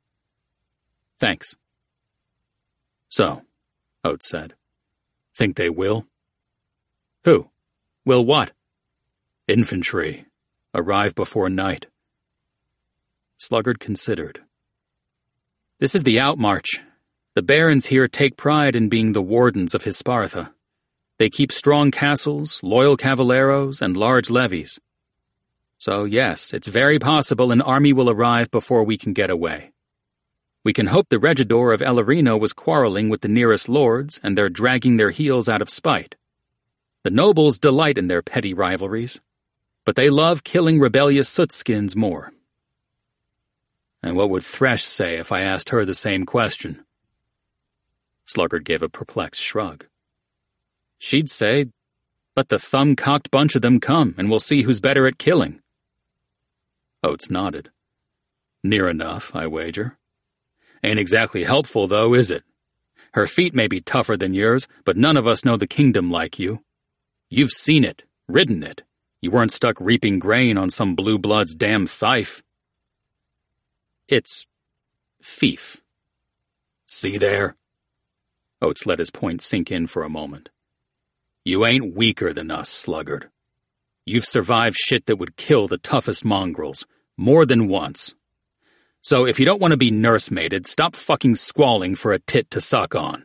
Thanks. So, Oates said, think they will? Who? Will what? Infantry. Arrive before night. Sluggard considered. This is the outmarch. The barons here take pride in being the wardens of Hispartha. They keep strong castles, loyal cavalieros, and large levies. So yes, it's very possible an army will arrive before we can get away. We can hope the regidor of Elarino was quarreling with the nearest lords, and they're dragging their heels out of spite. The nobles delight in their petty rivalries, but they love killing rebellious sootskins more. And what would Thresh say if I asked her the same question? Sluggard gave a perplexed shrug. She'd say, let the thumb-cocked bunch of them come, and we'll see who's better at killing. Oates nodded. Near enough, I wager. Ain't exactly helpful, though, is it? Her feet may be tougher than yours, but none of us know the kingdom like you. You've seen it, ridden it. You weren't stuck reaping grain on some blue blood's damn thief. It's fief. See there? Oates let his point sink in for a moment. You ain't weaker than us, sluggard. You've survived shit that would kill the toughest mongrels, more than once. So if you don't want to be nursemaided, stop fucking squalling for a tit to suck on.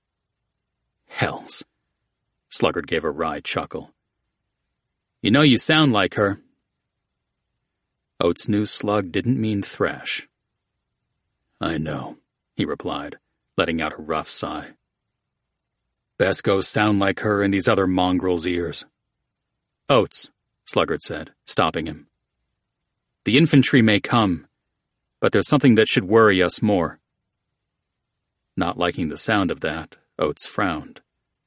Hells. Sluggard gave a wry chuckle. You know you sound like her. Oates knew Slug didn't mean Thresh. I know, he replied, letting out a rough sigh. Best go sound like her in these other mongrels' ears. Oates, Sluggard said, stopping him. The infantry may come, but there's something that should worry us more. Not liking the sound of that, Oates frowned.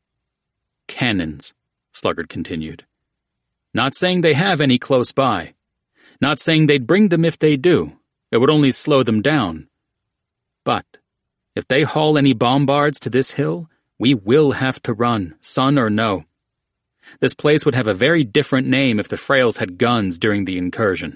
Cannons, Sluggard continued. Not saying they have any close by. Not saying they'd bring them if they do. It would only slow them down. But if they haul any bombards to this hill, we will have to run, sun or no. This place would have a very different name if the Frails had guns during the incursion.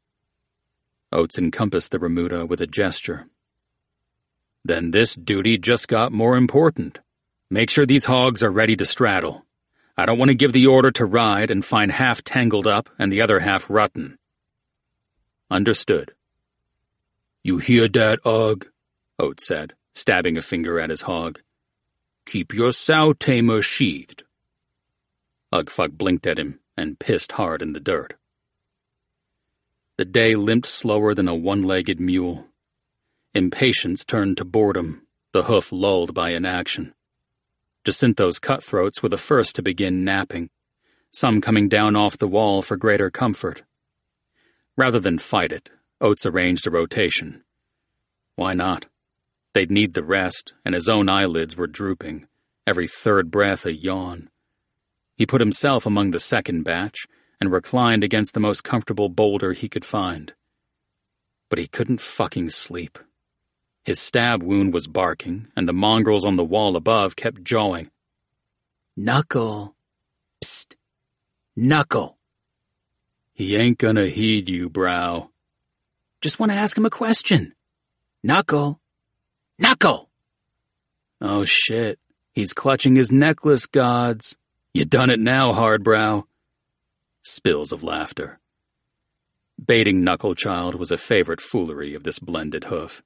Oates encompassed the remuda with a gesture. Then this duty just got more important. Make sure these hogs are ready to straddle. I don't want to give the order to ride and find half tangled up and the other half rotten. Understood. You hear that, Ugg? Oates said, stabbing a finger at his hog. Keep your sow tamer sheathed. Ugfuck blinked at him and pissed hard in the dirt. The day limped slower than a one-legged mule. Impatience turned to boredom, the hoof lulled by inaction. Jacinto's cutthroats were the first to begin napping, some coming down off the wall for greater comfort. Rather than fight it, Oates arranged a rotation. Why not? They'd need the rest, and his own eyelids were drooping, every third breath a yawn. He put himself among the second batch and reclined against the most comfortable boulder he could find. But he couldn't fucking sleep. His stab wound was barking, and the mongrels on the wall above kept jawing. Knuckle. Psst. Knuckle. He ain't gonna heed you, Brow. Just want to ask him a question. Knuckle. Knuckle! Oh shit, he's clutching his necklace, gods. You done it now, Hardbrow. Spills of laughter. Baiting Knucklechild was a favorite foolery of this blended hoof.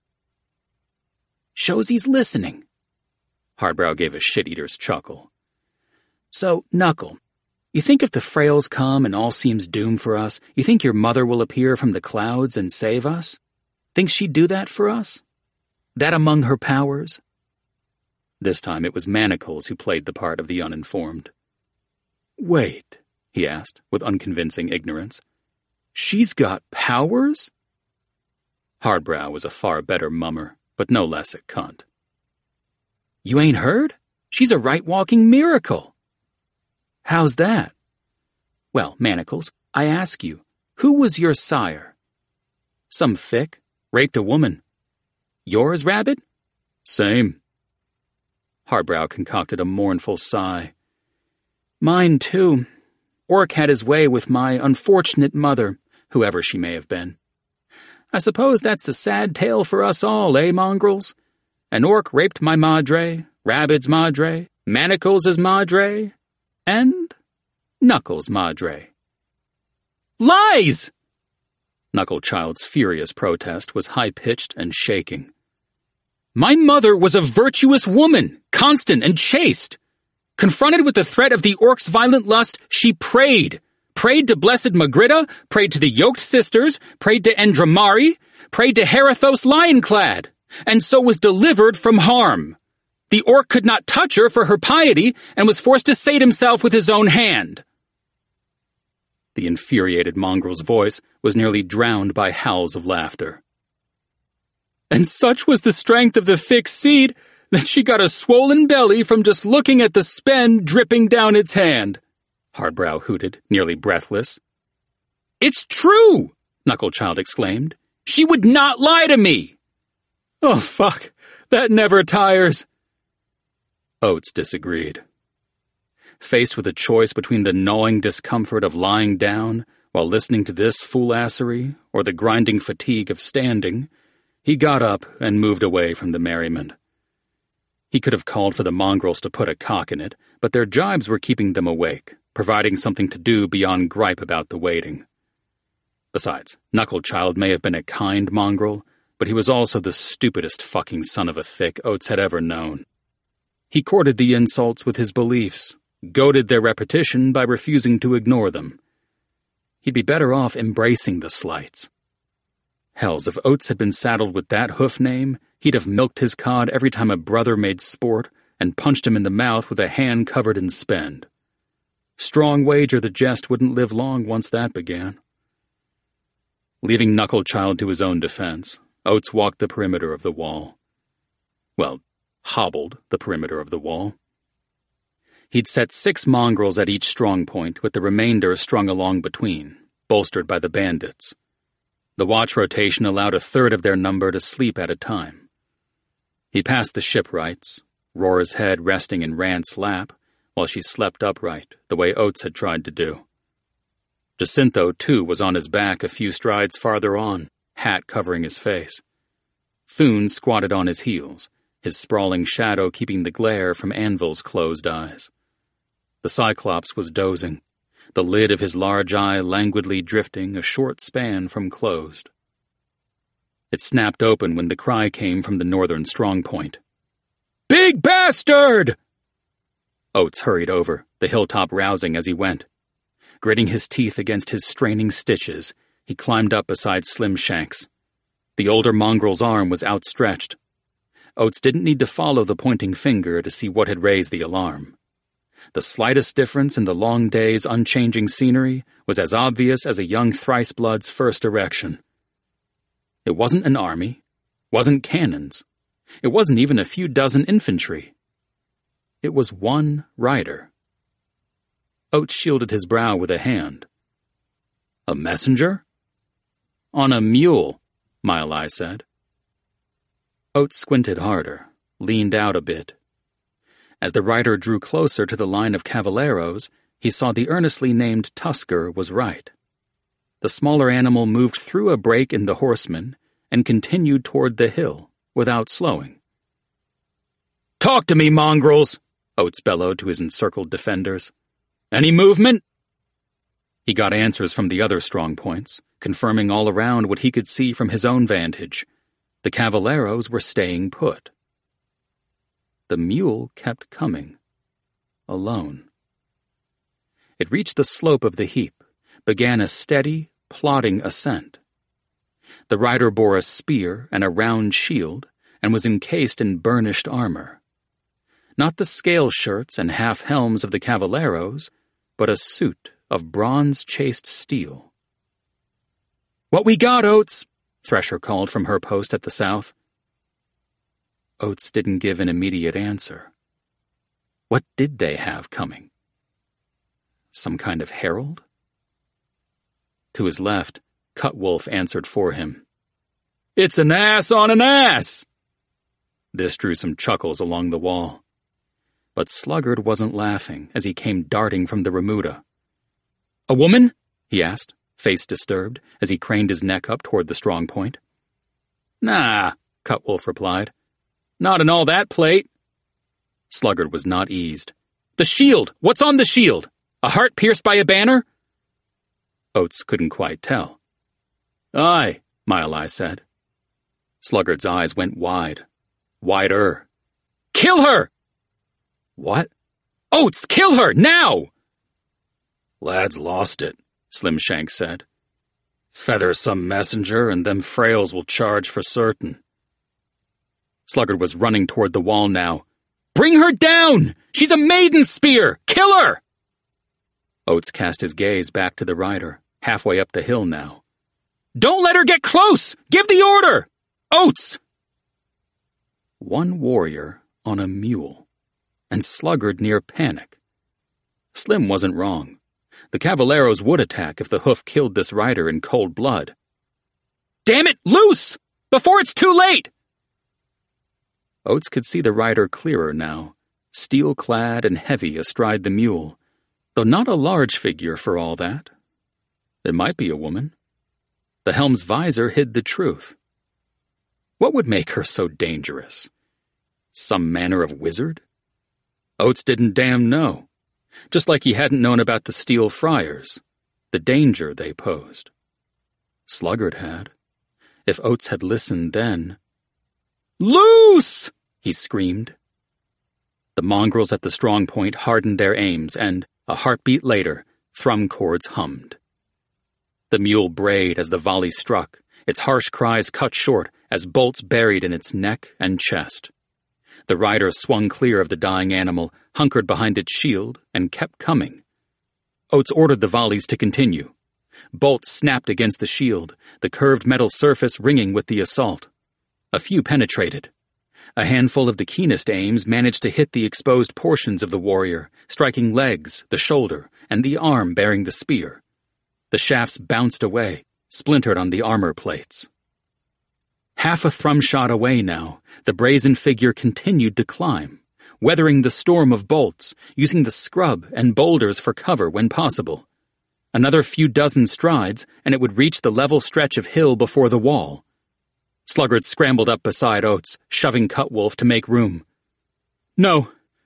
Shows he's listening. Hardbrow gave a shit-eater's chuckle. So, Knuckle, you think if the Frails come and all seems doomed for us, you think your mother will appear from the clouds and save us? Think she'd do that for us? That among her powers? This time it was Manacles who played the part of the uninformed. Wait, he asked, with unconvincing ignorance. She's got powers? Hardbrow was a far better mummer, but no less a cunt. You ain't heard? She's a right-walking miracle. How's that? Well, Manacles, I ask you, who was your sire? Some thick, raped a woman. Yours, Rabbit? Same. Hardbrow concocted a mournful sigh. Mine, too. Orc had his way with my unfortunate mother, whoever she may have been. I suppose that's the sad tale for us all, eh, mongrels? An orc raped my madre, Rabbit's madre, Manacles' madre, and Knuckles' madre. Lies! Knucklechild's furious protest was high-pitched and shaking. My mother was a virtuous woman, constant and chaste. Confronted with the threat of the orc's violent lust, she prayed. Prayed to blessed Magritta, prayed to the Yoked Sisters, prayed to Endramari, prayed to Herathos Lionclad, and so was delivered from harm. The orc could not touch her for her piety and was forced to sate himself with his own hand. The infuriated mongrel's voice was nearly drowned by howls of laughter. And such was the strength of the fixed seed that she got a swollen belly from just looking at the spen dripping down its hand, Hardbrow hooted, nearly breathless. It's true, Knucklechild exclaimed. She would not lie to me. Oh, fuck, that never tires. Oates disagreed. Faced with a choice between the gnawing discomfort of lying down while listening to this foolassery or the grinding fatigue of standing, he got up and moved away from the merriment. He could have called for the mongrels to put a cock in it, but their jibes were keeping them awake, providing something to do beyond gripe about the waiting. Besides, Knucklechild may have been a kind mongrel, but he was also the stupidest fucking son of a thick Oates had ever known. He courted the insults with his beliefs, goaded their repetition by refusing to ignore them. He'd be better off embracing the slights. Hells, if Oates had been saddled with that hoof name, he'd have milked his cod every time a brother made sport and punched him in the mouth with a hand covered in spend. Strong wager the jest wouldn't live long once that began. Leaving Knucklechild to his own defense, Oates walked the perimeter of the wall. Well, hobbled the perimeter of the wall. He'd set 6 mongrels at each strong point, with the remainder strung along between, bolstered by the bandits. The watch rotation allowed a third of their number to sleep at a time. He passed the shipwrights, Rora's head resting in Rant's lap, while she slept upright, the way Oates had tried to do. Jacinto, too, was on his back a few strides farther on, hat covering his face. Thune squatted on his heels, his sprawling shadow keeping the glare from Anvil's closed eyes. The Cyclops was dozing, the lid of his large eye languidly drifting a short span from closed. It snapped open when the cry came from the northern strongpoint. Big bastard! Oates hurried over, the hilltop rousing as he went. Gritting his teeth against his straining stitches, he climbed up beside Slim Shanks. The older mongrel's arm was outstretched. Oates didn't need to follow the pointing finger to see what had raised the alarm. The slightest difference in the long day's unchanging scenery was as obvious as a young Thrice-Blood's first erection. It wasn't an army, wasn't cannons, it wasn't even a few dozen infantry. It was one rider. Oates shielded his brow with a hand. A messenger? On a mule, Mile Eye said. Oates squinted harder, leaned out a bit. As the rider drew closer to the line of cavalieros, he saw the earnestly named Tusker was right. The smaller animal moved through a break in the horsemen and continued toward the hill without slowing. Talk to me, mongrels, Oates bellowed to his encircled defenders. Any movement? He got answers from the other strong points, confirming all around what he could see from his own vantage. The Cavalleros were staying put. The mule kept coming, alone. It reached the slope of the heap, began a steady, plodding ascent. The rider bore a spear and a round shield, and was encased in burnished armor. Not the scale shirts and half-helms of the Cavalleros, but a suit of bronze-chased steel. "What we got, Oates?" Thresher called from her post at the south. Oates didn't give an immediate answer. What did they have coming? Some kind of herald? To his left, Cutwolf answered for him. "It's an ass on an ass!" This drew some chuckles along the wall. But Sluggard wasn't laughing as he came darting from the remuda. "A woman?" he asked, face disturbed, as he craned his neck up toward the strong point. "Nah," Cutwolf replied. "Not in all that plate." Sluggard was not eased. "The shield! What's on the shield? A heart pierced by a banner?" Oates couldn't quite tell. "Aye," Mile Eye said. Sluggard's eyes went wide. Wider. "Kill her!" "What?" "Oates, kill her, now!" "Lad's lost it," Slim Shank said. "Feather some messenger, and them frails will charge for certain." Sluggard was running toward the wall now. "Bring her down! She's a maiden spear! Kill her!" Oates cast his gaze back to the rider, halfway up the hill now. "Don't let her get close! Give the order! Oates!" One warrior on a mule, and Sluggard near panic. Slim wasn't wrong. The Cavalleros would attack if the hoof killed this rider in cold blood. "Damn it, loose! Before it's too late!" Oates could see the rider clearer now, steel-clad and heavy astride the mule, though not a large figure for all that. It might be a woman. The helm's visor hid the truth. What would make her so dangerous? Some manner of wizard? Oates didn't damn know, just like he hadn't known about the Steel Friars, the danger they posed. Sluggard had. If Oates had listened then... "Loose!" he screamed. The mongrels at the strong point hardened their aims, and, a heartbeat later, thrum chords hummed. The mule brayed as the volley struck, its harsh cries cut short as bolts buried in its neck and chest. The rider swung clear of the dying animal, hunkered behind its shield, and kept coming. Oates ordered the volleys to continue. Bolts snapped against the shield, the curved metal surface ringing with the assault. A few penetrated. A handful of the keenest aims managed to hit the exposed portions of the warrior, striking legs, the shoulder, and the arm bearing the spear. The shafts bounced away, splintered on the armor plates. Half a thrum shot away now, the brazen figure continued to climb, weathering the storm of bolts, using the scrub and boulders for cover when possible. Another few dozen strides, and it would reach the level stretch of hill before the wall. Sluggard scrambled up beside Oates, shoving Cutwolf to make room. No.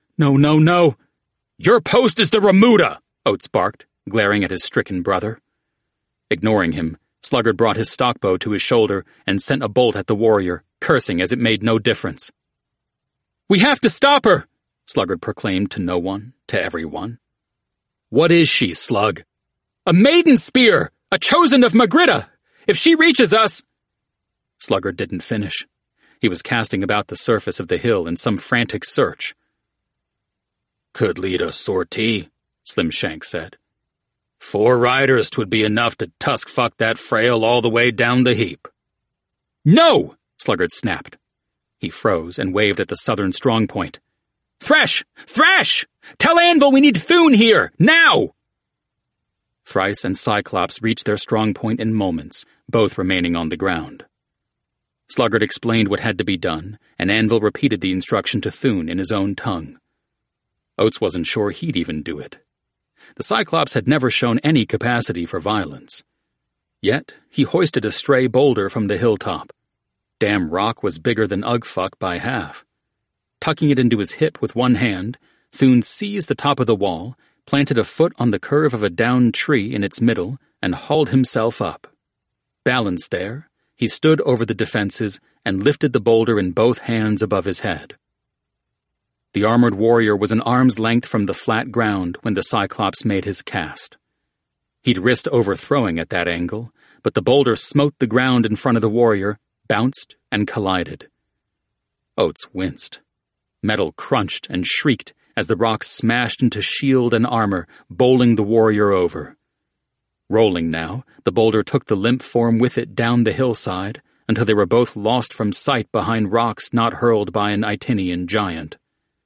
Your post is the remuda, Oates barked, glaring at his stricken brother. Ignoring him, Sluggard brought his stockbow to his shoulder and sent a bolt at the warrior, cursing as it made no difference. "We have to stop her!" Sluggard proclaimed to no one, to everyone. "What is she, Slug?" "A maiden spear! A chosen of Magritta! If she reaches us—" Sluggard didn't finish. He was casting about the surface of the hill in some frantic search. "Could lead a sortie," Slim Shank said. "4 riders 'twould be enough to tusk-fuck that frail all the way down the heap." "No!" Sluggard snapped. He froze and waved at the southern strong point. "Thresh! Thresh! Tell Anvil we need Thune here, now!" Thrice and Cyclops reached their strong point in moments, both remaining on the ground. Sluggard explained what had to be done, and Anvil repeated the instruction to Thune in his own tongue. Oates wasn't sure he'd even do it. The Cyclops had never shown any capacity for violence. Yet, he hoisted a stray boulder from the hilltop. Damn rock was bigger than Ugfuck by half. Tucking it into his hip with one hand, Thune seized the top of the wall, planted a foot on the curve of a downed tree in its middle, and hauled himself up. Balanced there, he stood over the defenses and lifted the boulder in both hands above his head. The armored warrior was an arm's length from the flat ground when the Cyclops made his cast. He'd risked overthrowing at that angle, but the boulder smote the ground in front of the warrior, bounced, and collided. Oates winced. Metal crunched and shrieked as the rock smashed into shield and armor, bowling the warrior over. Rolling now, the boulder took the limp form with it down the hillside until they were both lost from sight behind rocks not hurled by an Itinian giant.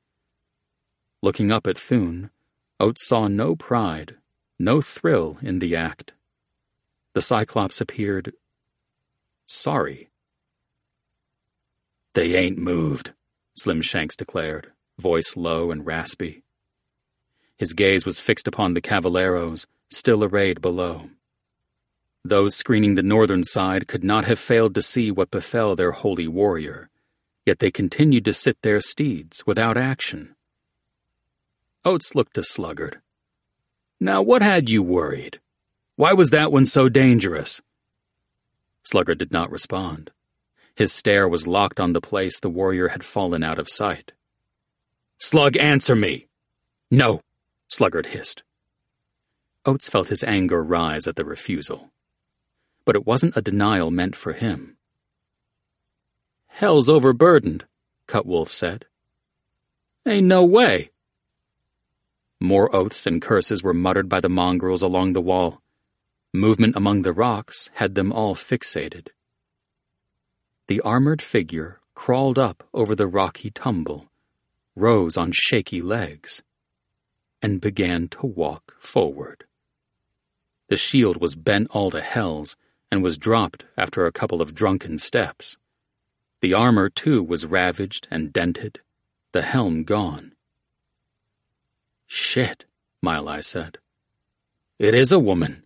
Looking up at Thune, Oates saw no pride, no thrill in the act. The Cyclops appeared sorry. "They ain't moved," Slim Shanks declared, voice low and raspy. His gaze was fixed upon the cavalieros, still arrayed below. Those screening the northern side could not have failed to see what befell their holy warrior, yet they continued to sit their steeds without action. Oates looked to Sluggard. "Now what had you worried? Why was that one so dangerous?" Sluggard did not respond. His stare was locked on the place the warrior had fallen out of sight. "Slug, answer me!" "No," Sluggard hissed. Oates felt his anger rise at the refusal. But it wasn't a denial meant for him. "Hell's overburdened," Cutwolf said. "Ain't no way." More oaths and curses were muttered by the mongrels along the wall. Movement among the rocks had them all fixated. The armored figure crawled up over the rocky tumble, rose on shaky legs, and began to walk forward. The shield was bent all to hells and was dropped after a couple of drunken steps. The armor, too, was ravaged and dented, the helm gone. "Shit," Mile Eye said. "It is a woman."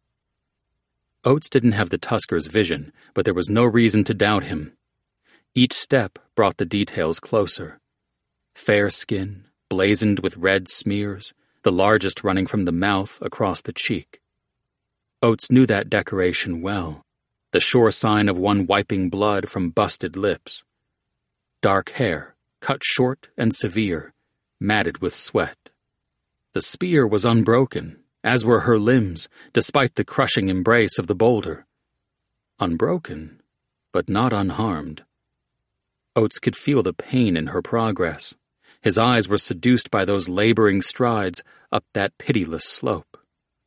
Oates didn't have the Tusker's vision, but there was no reason to doubt him. Each step brought the details closer. Fair skin, blazoned with red smears, the largest running from the mouth across the cheek. Oates knew that decoration well, the sure sign of one wiping blood from busted lips. Dark hair, cut short and severe, matted with sweat. The spear was unbroken, as were her limbs, despite the crushing embrace of the boulder. Unbroken, but not unharmed. Oates could feel the pain in her progress. His eyes were seduced by those laboring strides up that pitiless slope.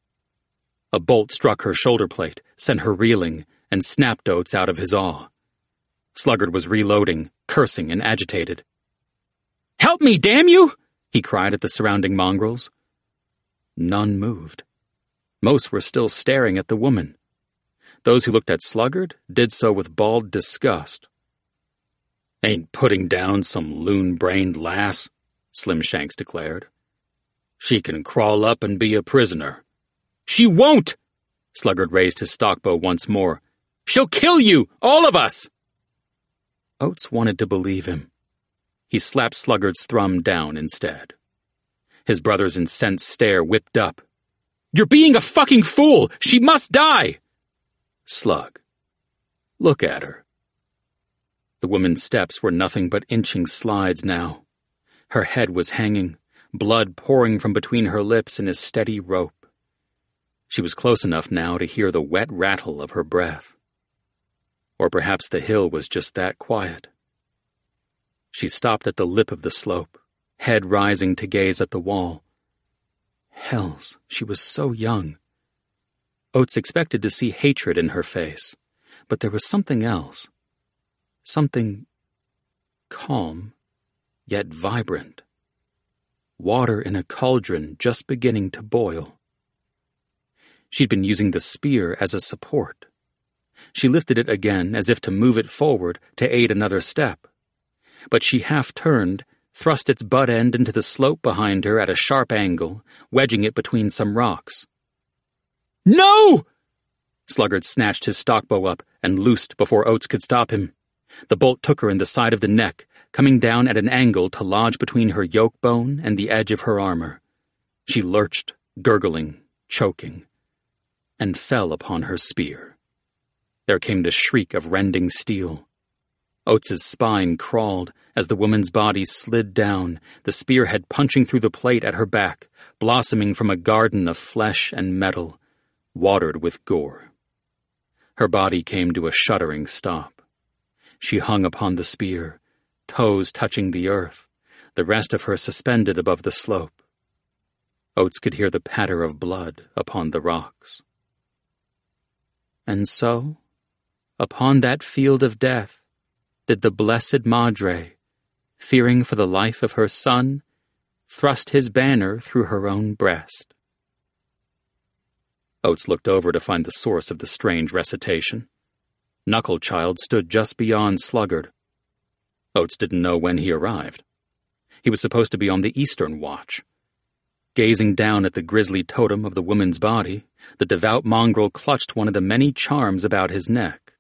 A bolt struck her shoulder plate, sent her reeling, and snapped Oates out of his awe. Sluggard was reloading, cursing and agitated. "Help me, damn you!" he cried at the surrounding mongrels. None moved. Most were still staring at the woman. Those who looked at Sluggard did so with bald disgust. "Ain't putting down some loon-brained lass," Slim Shanks declared. "She can crawl up and be a prisoner." "She won't!" Sluggard raised his stockbow once more. "She'll kill you, all of us!" Oates wanted to believe him. He slapped Sluggard's thumb down instead. His brother's incensed stare whipped up. "You're being a fucking fool! She must die!" "Slug, look at her." The woman's steps were nothing but inching slides now. Her head was hanging, blood pouring from between her lips in a steady rope. She was close enough now to hear the wet rattle of her breath. Or perhaps the hill was just that quiet. She stopped at the lip of the slope, head rising to gaze at the wall. Hells, she was so young. Oates expected to see hatred in her face, but there was something else. Something calm, yet vibrant. Water in a cauldron just beginning to boil. She'd been using the spear as a support. She lifted it again as if to move it forward to aid another step. But she half-turned, thrust its butt end into the slope behind her at a sharp angle, wedging it between some rocks. "No!" Sluggard snatched his stockbow up and loosed before Oates could stop him. The bolt took her in the side of the neck, coming down at an angle to lodge between her yoke bone and the edge of her armor. She lurched, gurgling, choking, and fell upon her spear. There came the shriek of rending steel. Oates's spine crawled as the woman's body slid down, the spearhead punching through the plate at her back, blossoming from a garden of flesh and metal, watered with gore. Her body came to a shuddering stop. She hung upon the spear, toes touching the earth, the rest of her suspended above the slope. Oates could hear the patter of blood upon the rocks. And so, upon that field of death, did the blessed Madre, fearing for the life of her son, thrust his banner through her own breast. Oates looked over to find the source of the strange recitation. Knucklechild stood just beyond Sluggard. Oates didn't know when he arrived. He was supposed to be on the eastern watch. Gazing down at the grisly totem of the woman's body, the devout mongrel clutched one of the many charms about his neck.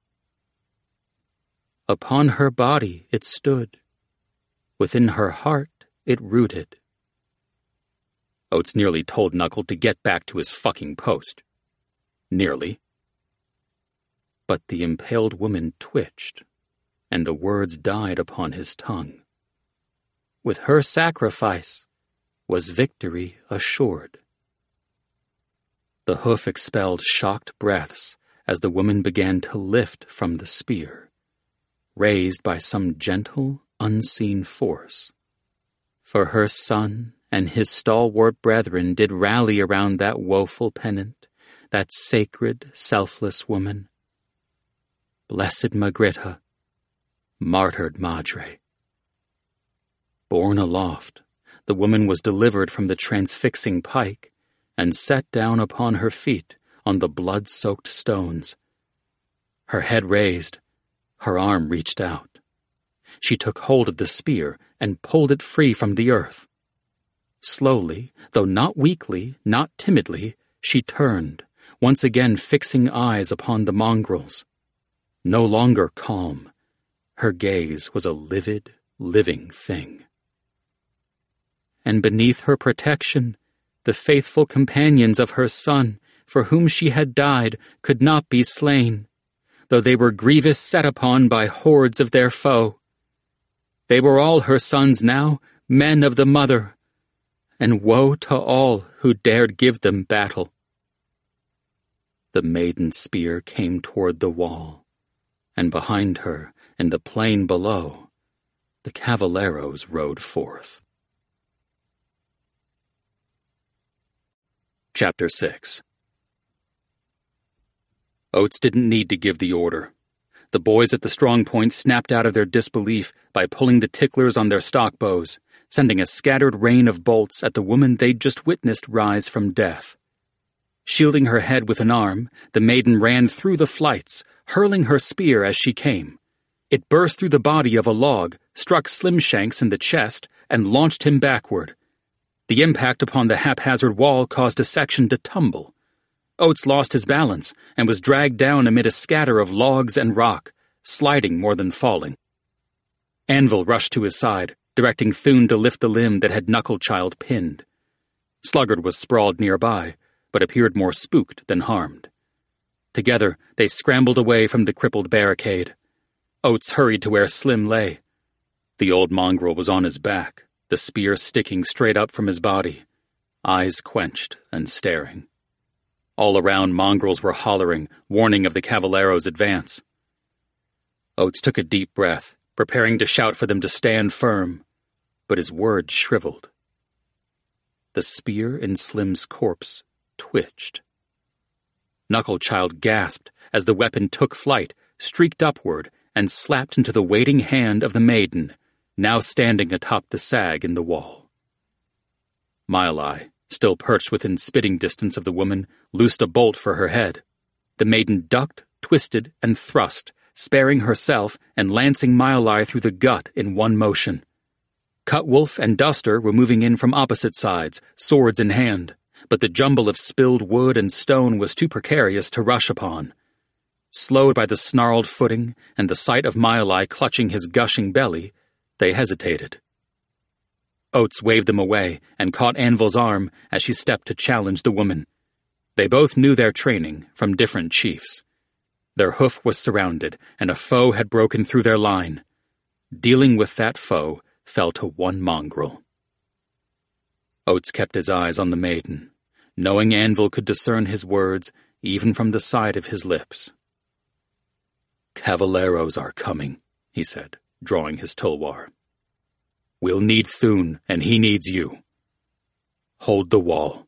Upon her body it stood. Within her heart it rooted. Oates nearly told Knuckle to get back to his fucking post. Nearly. But the impaled woman twitched, and the words died upon his tongue. With her sacrifice was victory assured. The hoof expelled shocked breaths as the woman began to lift from the spear, raised by some gentle, unseen force. For her son and his stalwart brethren did rally around that woeful pennant, that sacred, selfless woman. Blessed Magritta, martyred Madre. Borne aloft, the woman was delivered from the transfixing pike and set down upon her feet on the blood-soaked stones. Her head raised, her arm reached out. She took hold of the spear and pulled it free from the earth. Slowly, though not weakly, not timidly, she turned, once again fixing eyes upon the mongrels. No longer calm, her gaze was a livid, living thing. And beneath her protection, the faithful companions of her son, for whom she had died, could not be slain, though they were grievous set upon by hordes of their foe. They were all her sons now, men of the mother, and woe to all who dared give them battle. The maiden's spear came toward the wall, and behind her, in the plain below, the cavalieros rode forth. Chapter 6. Oates didn't need to give the order. The boys at the strong point snapped out of their disbelief by pulling the ticklers on their stock bows, sending a scattered rain of bolts at the woman they'd just witnessed rise from death. Shielding her head with an arm, the maiden ran through the flights, hurling her spear as she came. It burst through the body of a log, struck Slimshanks in the chest, and launched him backward. The impact upon the haphazard wall caused a section to tumble. Oates lost his balance and was dragged down amid a scatter of logs and rock, sliding more than falling. Anvil rushed to his side, directing Thune to lift the limb that had Knucklechild pinned. Sluggard was sprawled nearby, but appeared more spooked than harmed. Together, they scrambled away from the crippled barricade. Oates hurried to where Slim lay. The old mongrel was on his back, the spear sticking straight up from his body, eyes quenched and staring. All around, mongrels were hollering, warning of the cavalieros' advance. Oates took a deep breath, preparing to shout for them to stand firm, but his words shriveled. The spear in Slim's corpse twitched. Knucklechild gasped as the weapon took flight, streaked upward, and slapped into the waiting hand of the maiden, now standing atop the sag in the wall. Mile Eye, still perched within spitting distance of the woman, loosed a bolt for her head. The maiden ducked, twisted, and thrust, sparing herself and lancing Mile Eye through the gut in one motion. Cutwolf and Duster were moving in from opposite sides, swords in hand, but the jumble of spilled wood and stone was too precarious to rush upon. Slowed by the snarled footing and the sight of Mile Eye clutching his gushing belly, They hesitated. Oates waved them away and caught Anvil's arm as she stepped to challenge the woman. They both knew their training from different chiefs. Their hoof was surrounded, and a foe had broken through their line. Dealing with that foe fell to one mongrel. Oates kept his eyes on the maiden, knowing Anvil could discern his words even from the side of his lips. "Cavaleros are coming," he said, drawing his tulwar. "We'll need Thune, and he needs you. Hold the wall."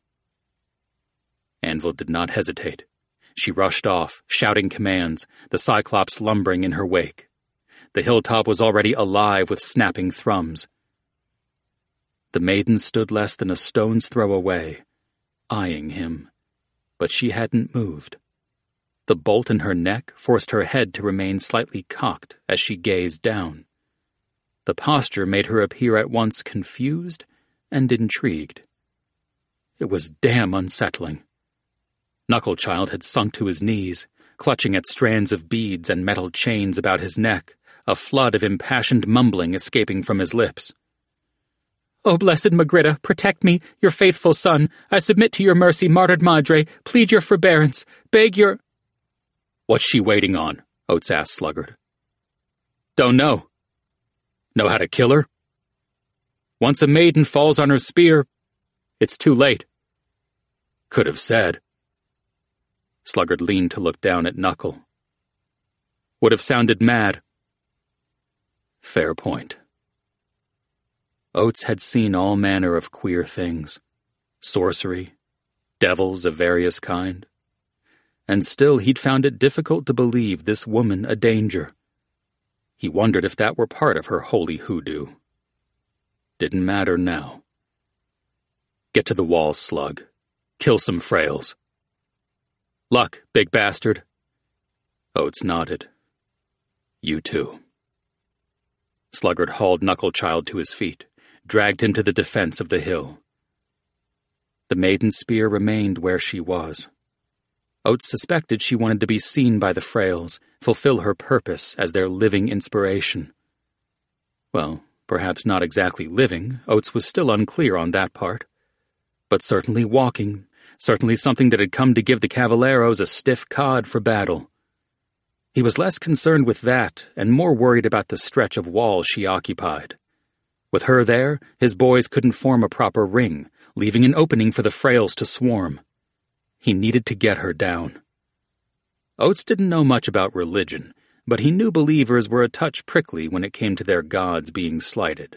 Anvil did not hesitate. She rushed off, shouting commands, the Cyclops lumbering in her wake. The hilltop was already alive with snapping thrums. The maiden stood less than a stone's throw away, eyeing him, but she hadn't moved. The bolt in her neck forced her head to remain slightly cocked as she gazed down. The posture made her appear at once confused and intrigued. It was damn unsettling. Knucklechild had sunk to his knees, clutching at strands of beads and metal chains about his neck, a flood of impassioned mumbling escaping from his lips. "O blessed Magritta, protect me, your faithful son. I submit to your mercy, martyred Madre. Plead your forbearance. Beg your—" "What's she waiting on?" Oates asked Sluggard. "Don't know. Know how to kill her? Once a maiden falls on her spear, it's too late." "Could have said." Sluggard leaned to look down at Knuckle. "Would have sounded mad." Fair point. Oates had seen all manner of queer things. Sorcery, devils of various kind. And still he'd found it difficult to believe this woman a danger. He wondered if that were part of her holy hoodoo. Didn't matter now. "Get to the wall, Slug. Kill some frails." "Luck, big bastard." Oates nodded. "You too." Sluggard hauled Knucklechild to his feet, dragged him to the defense of the hill. The maiden's spear remained where she was. Oates suspected she wanted to be seen by the frails, fulfill her purpose as their living inspiration. Well, perhaps not exactly living, Oates was still unclear on that part. But certainly walking, certainly something that had come to give the Cavaleros a stiff cod for battle. He was less concerned with that and more worried about the stretch of wall she occupied. With her there, his boys couldn't form a proper ring, leaving an opening for the frails to swarm. He needed to get her down. Oates didn't know much about religion, but he knew believers were a touch prickly when it came to their gods being slighted.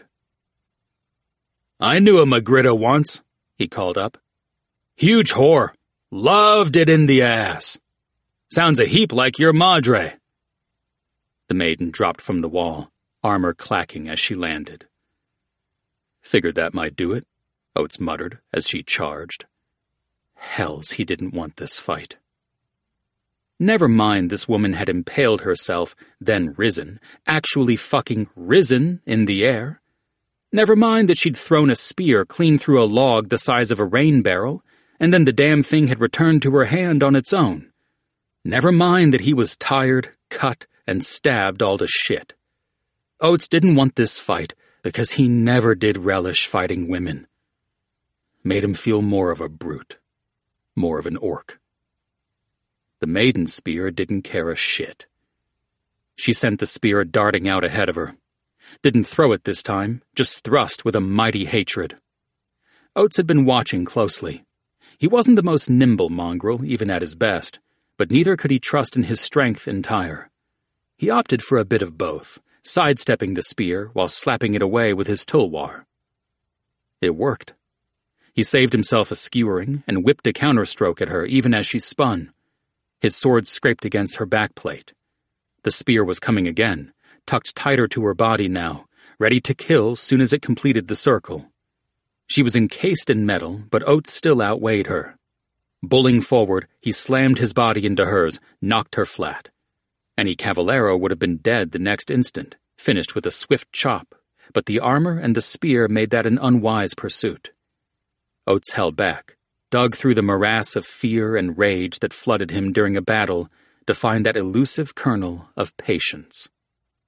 "I knew a Magritta once," he called up. "Huge whore. Loved it in the ass. Sounds a heap like your madre." The maiden dropped from the wall, armor clacking as she landed. "Figured that might do it," Oates muttered as she charged. Hells, he didn't want this fight. Never mind this woman had impaled herself, then risen, actually fucking risen in the air. Never mind that she'd thrown a spear clean through a log the size of a rain barrel, and then the damn thing had returned to her hand on its own. Never mind that he was tired, cut, and stabbed all to shit. Oates didn't want this fight because he never did relish fighting women. Made him feel more of a brute, more of an orc. The maiden's spear didn't care a shit. She sent the spear darting out ahead of her. Didn't throw it this time, just thrust with a mighty hatred. Oates had been watching closely. He wasn't the most nimble mongrel, even at his best, but neither could he trust in his strength entire. He opted for a bit of both, sidestepping the spear while slapping it away with his tulwar. It worked. He saved himself a skewering and whipped a counterstroke at her even as she spun. His sword scraped against her backplate. The spear was coming again, tucked tighter to her body now, ready to kill soon as it completed the circle. She was encased in metal, but Oates still outweighed her. Bulling forward, he slammed his body into hers, knocked her flat. Any Cavalero would have been dead the next instant, finished with a swift chop, but the armor and the spear made that an unwise pursuit. Oates held back, dug through the morass of fear and rage that flooded him during a battle to find that elusive kernel of patience.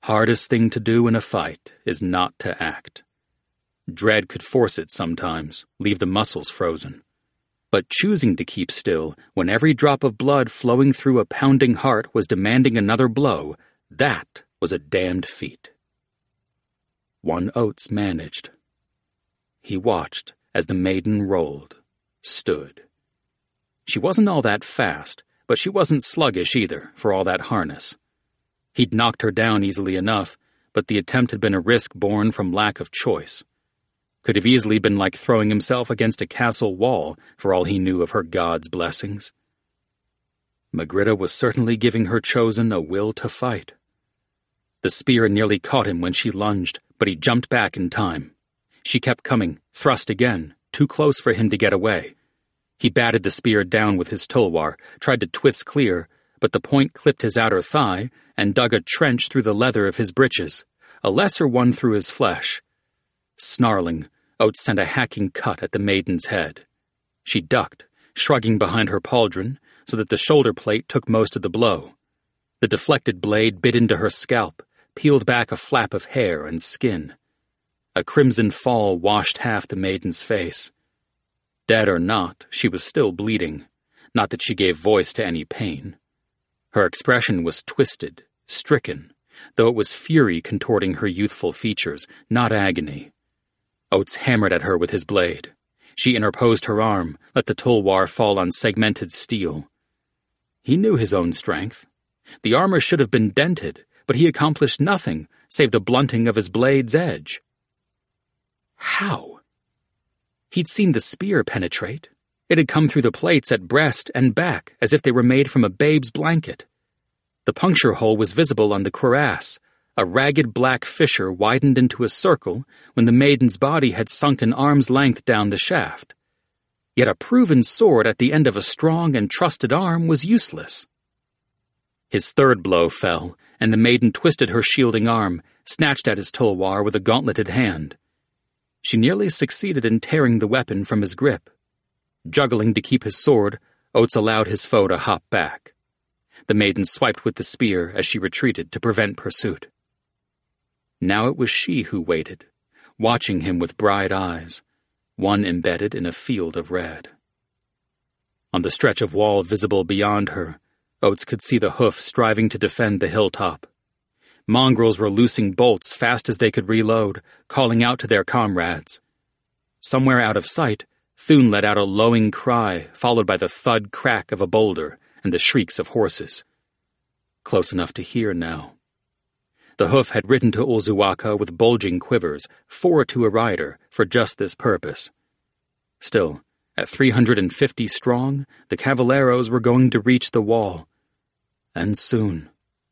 Hardest thing to do in a fight is not to act. Dread could force it sometimes, leave the muscles frozen. But choosing to keep still when every drop of blood flowing through a pounding heart was demanding another blow, that was a damned feat. One Oates managed. He watched as the maiden rolled, stood. She wasn't all that fast, but she wasn't sluggish either, for all that harness. He'd knocked her down easily enough, but the attempt had been a risk born from lack of choice. Could have easily been like throwing himself against a castle wall, for all he knew of her god's blessings. Magritta was certainly giving her chosen a will to fight. The spear nearly caught him when she lunged, but he jumped back in time. She kept coming, thrust again, too close for him to get away. He batted the spear down with his tulwar, tried to twist clear, but the point clipped his outer thigh and dug a trench through the leather of his breeches, a lesser one through his flesh. Snarling, Oates sent a hacking cut at the maiden's head. She ducked, shrugging behind her pauldron, so that the shoulder plate took most of the blow. The deflected blade bit into her scalp, peeled back a flap of hair and skin. A crimson fall washed half the maiden's face. Dead or not, she was still bleeding, not that she gave voice to any pain. Her expression was twisted, stricken, though it was fury contorting her youthful features, not agony. Oates hammered at her with his blade. She interposed her arm, let the tulwar fall on segmented steel. He knew his own strength. The armor should have been dented, but he accomplished nothing save the blunting of his blade's edge. How? He'd seen the spear penetrate. It had come through the plates at breast and back as if they were made from a babe's blanket. The puncture hole was visible on the cuirass. A ragged black fissure widened into a circle when the maiden's body had sunk an arm's length down the shaft. Yet a proven sword at the end of a strong and trusted arm was useless. His third blow fell, and the maiden twisted her shielding arm, snatched at his tulwar with a gauntleted hand. She nearly succeeded in tearing the weapon from his grip. Juggling to keep his sword, Oates allowed his foe to hop back. The maiden swiped with the spear as she retreated to prevent pursuit. Now it was she who waited, watching him with bright eyes, one embedded in a field of red. On the stretch of wall visible beyond her, Oates could see the hoof striving to defend the hilltop. Mongrels were loosing bolts fast as they could reload, calling out to their comrades. Somewhere out of sight, Thune let out a lowing cry, followed by the thud crack of a boulder and the shrieks of horses. Close enough to hear now. The hoof had ridden to Ulzuaka with bulging quivers, 4 to a rider, for just this purpose. Still, at 350 strong, the Cavalleros were going to reach the wall. And soon.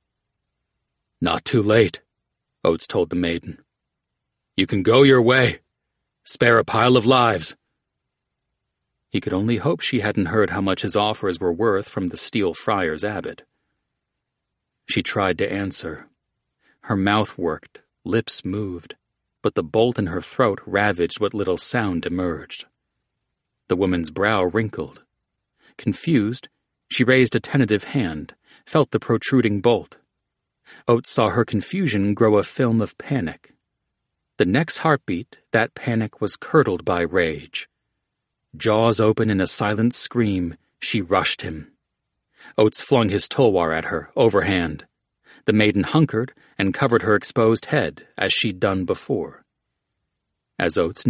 Not too late, Oates told the maiden. You can go your way. Spare a pile of lives. He could only hope she hadn't heard how much his offers were worth from the Steel Friar's abbot. She tried to answer. Her mouth worked, lips moved, but the bolt in her throat ravaged what little sound emerged. The woman's brow wrinkled. Confused, she raised a tentative hand, felt the protruding bolt. Oates saw her confusion grow a film of panic. The next heartbeat, that panic was curdled by rage. Jaws open in a silent scream, she rushed him. Oates flung his tulwar at her, overhand. The maiden hunkered and covered her exposed head, as she'd done before. As Oates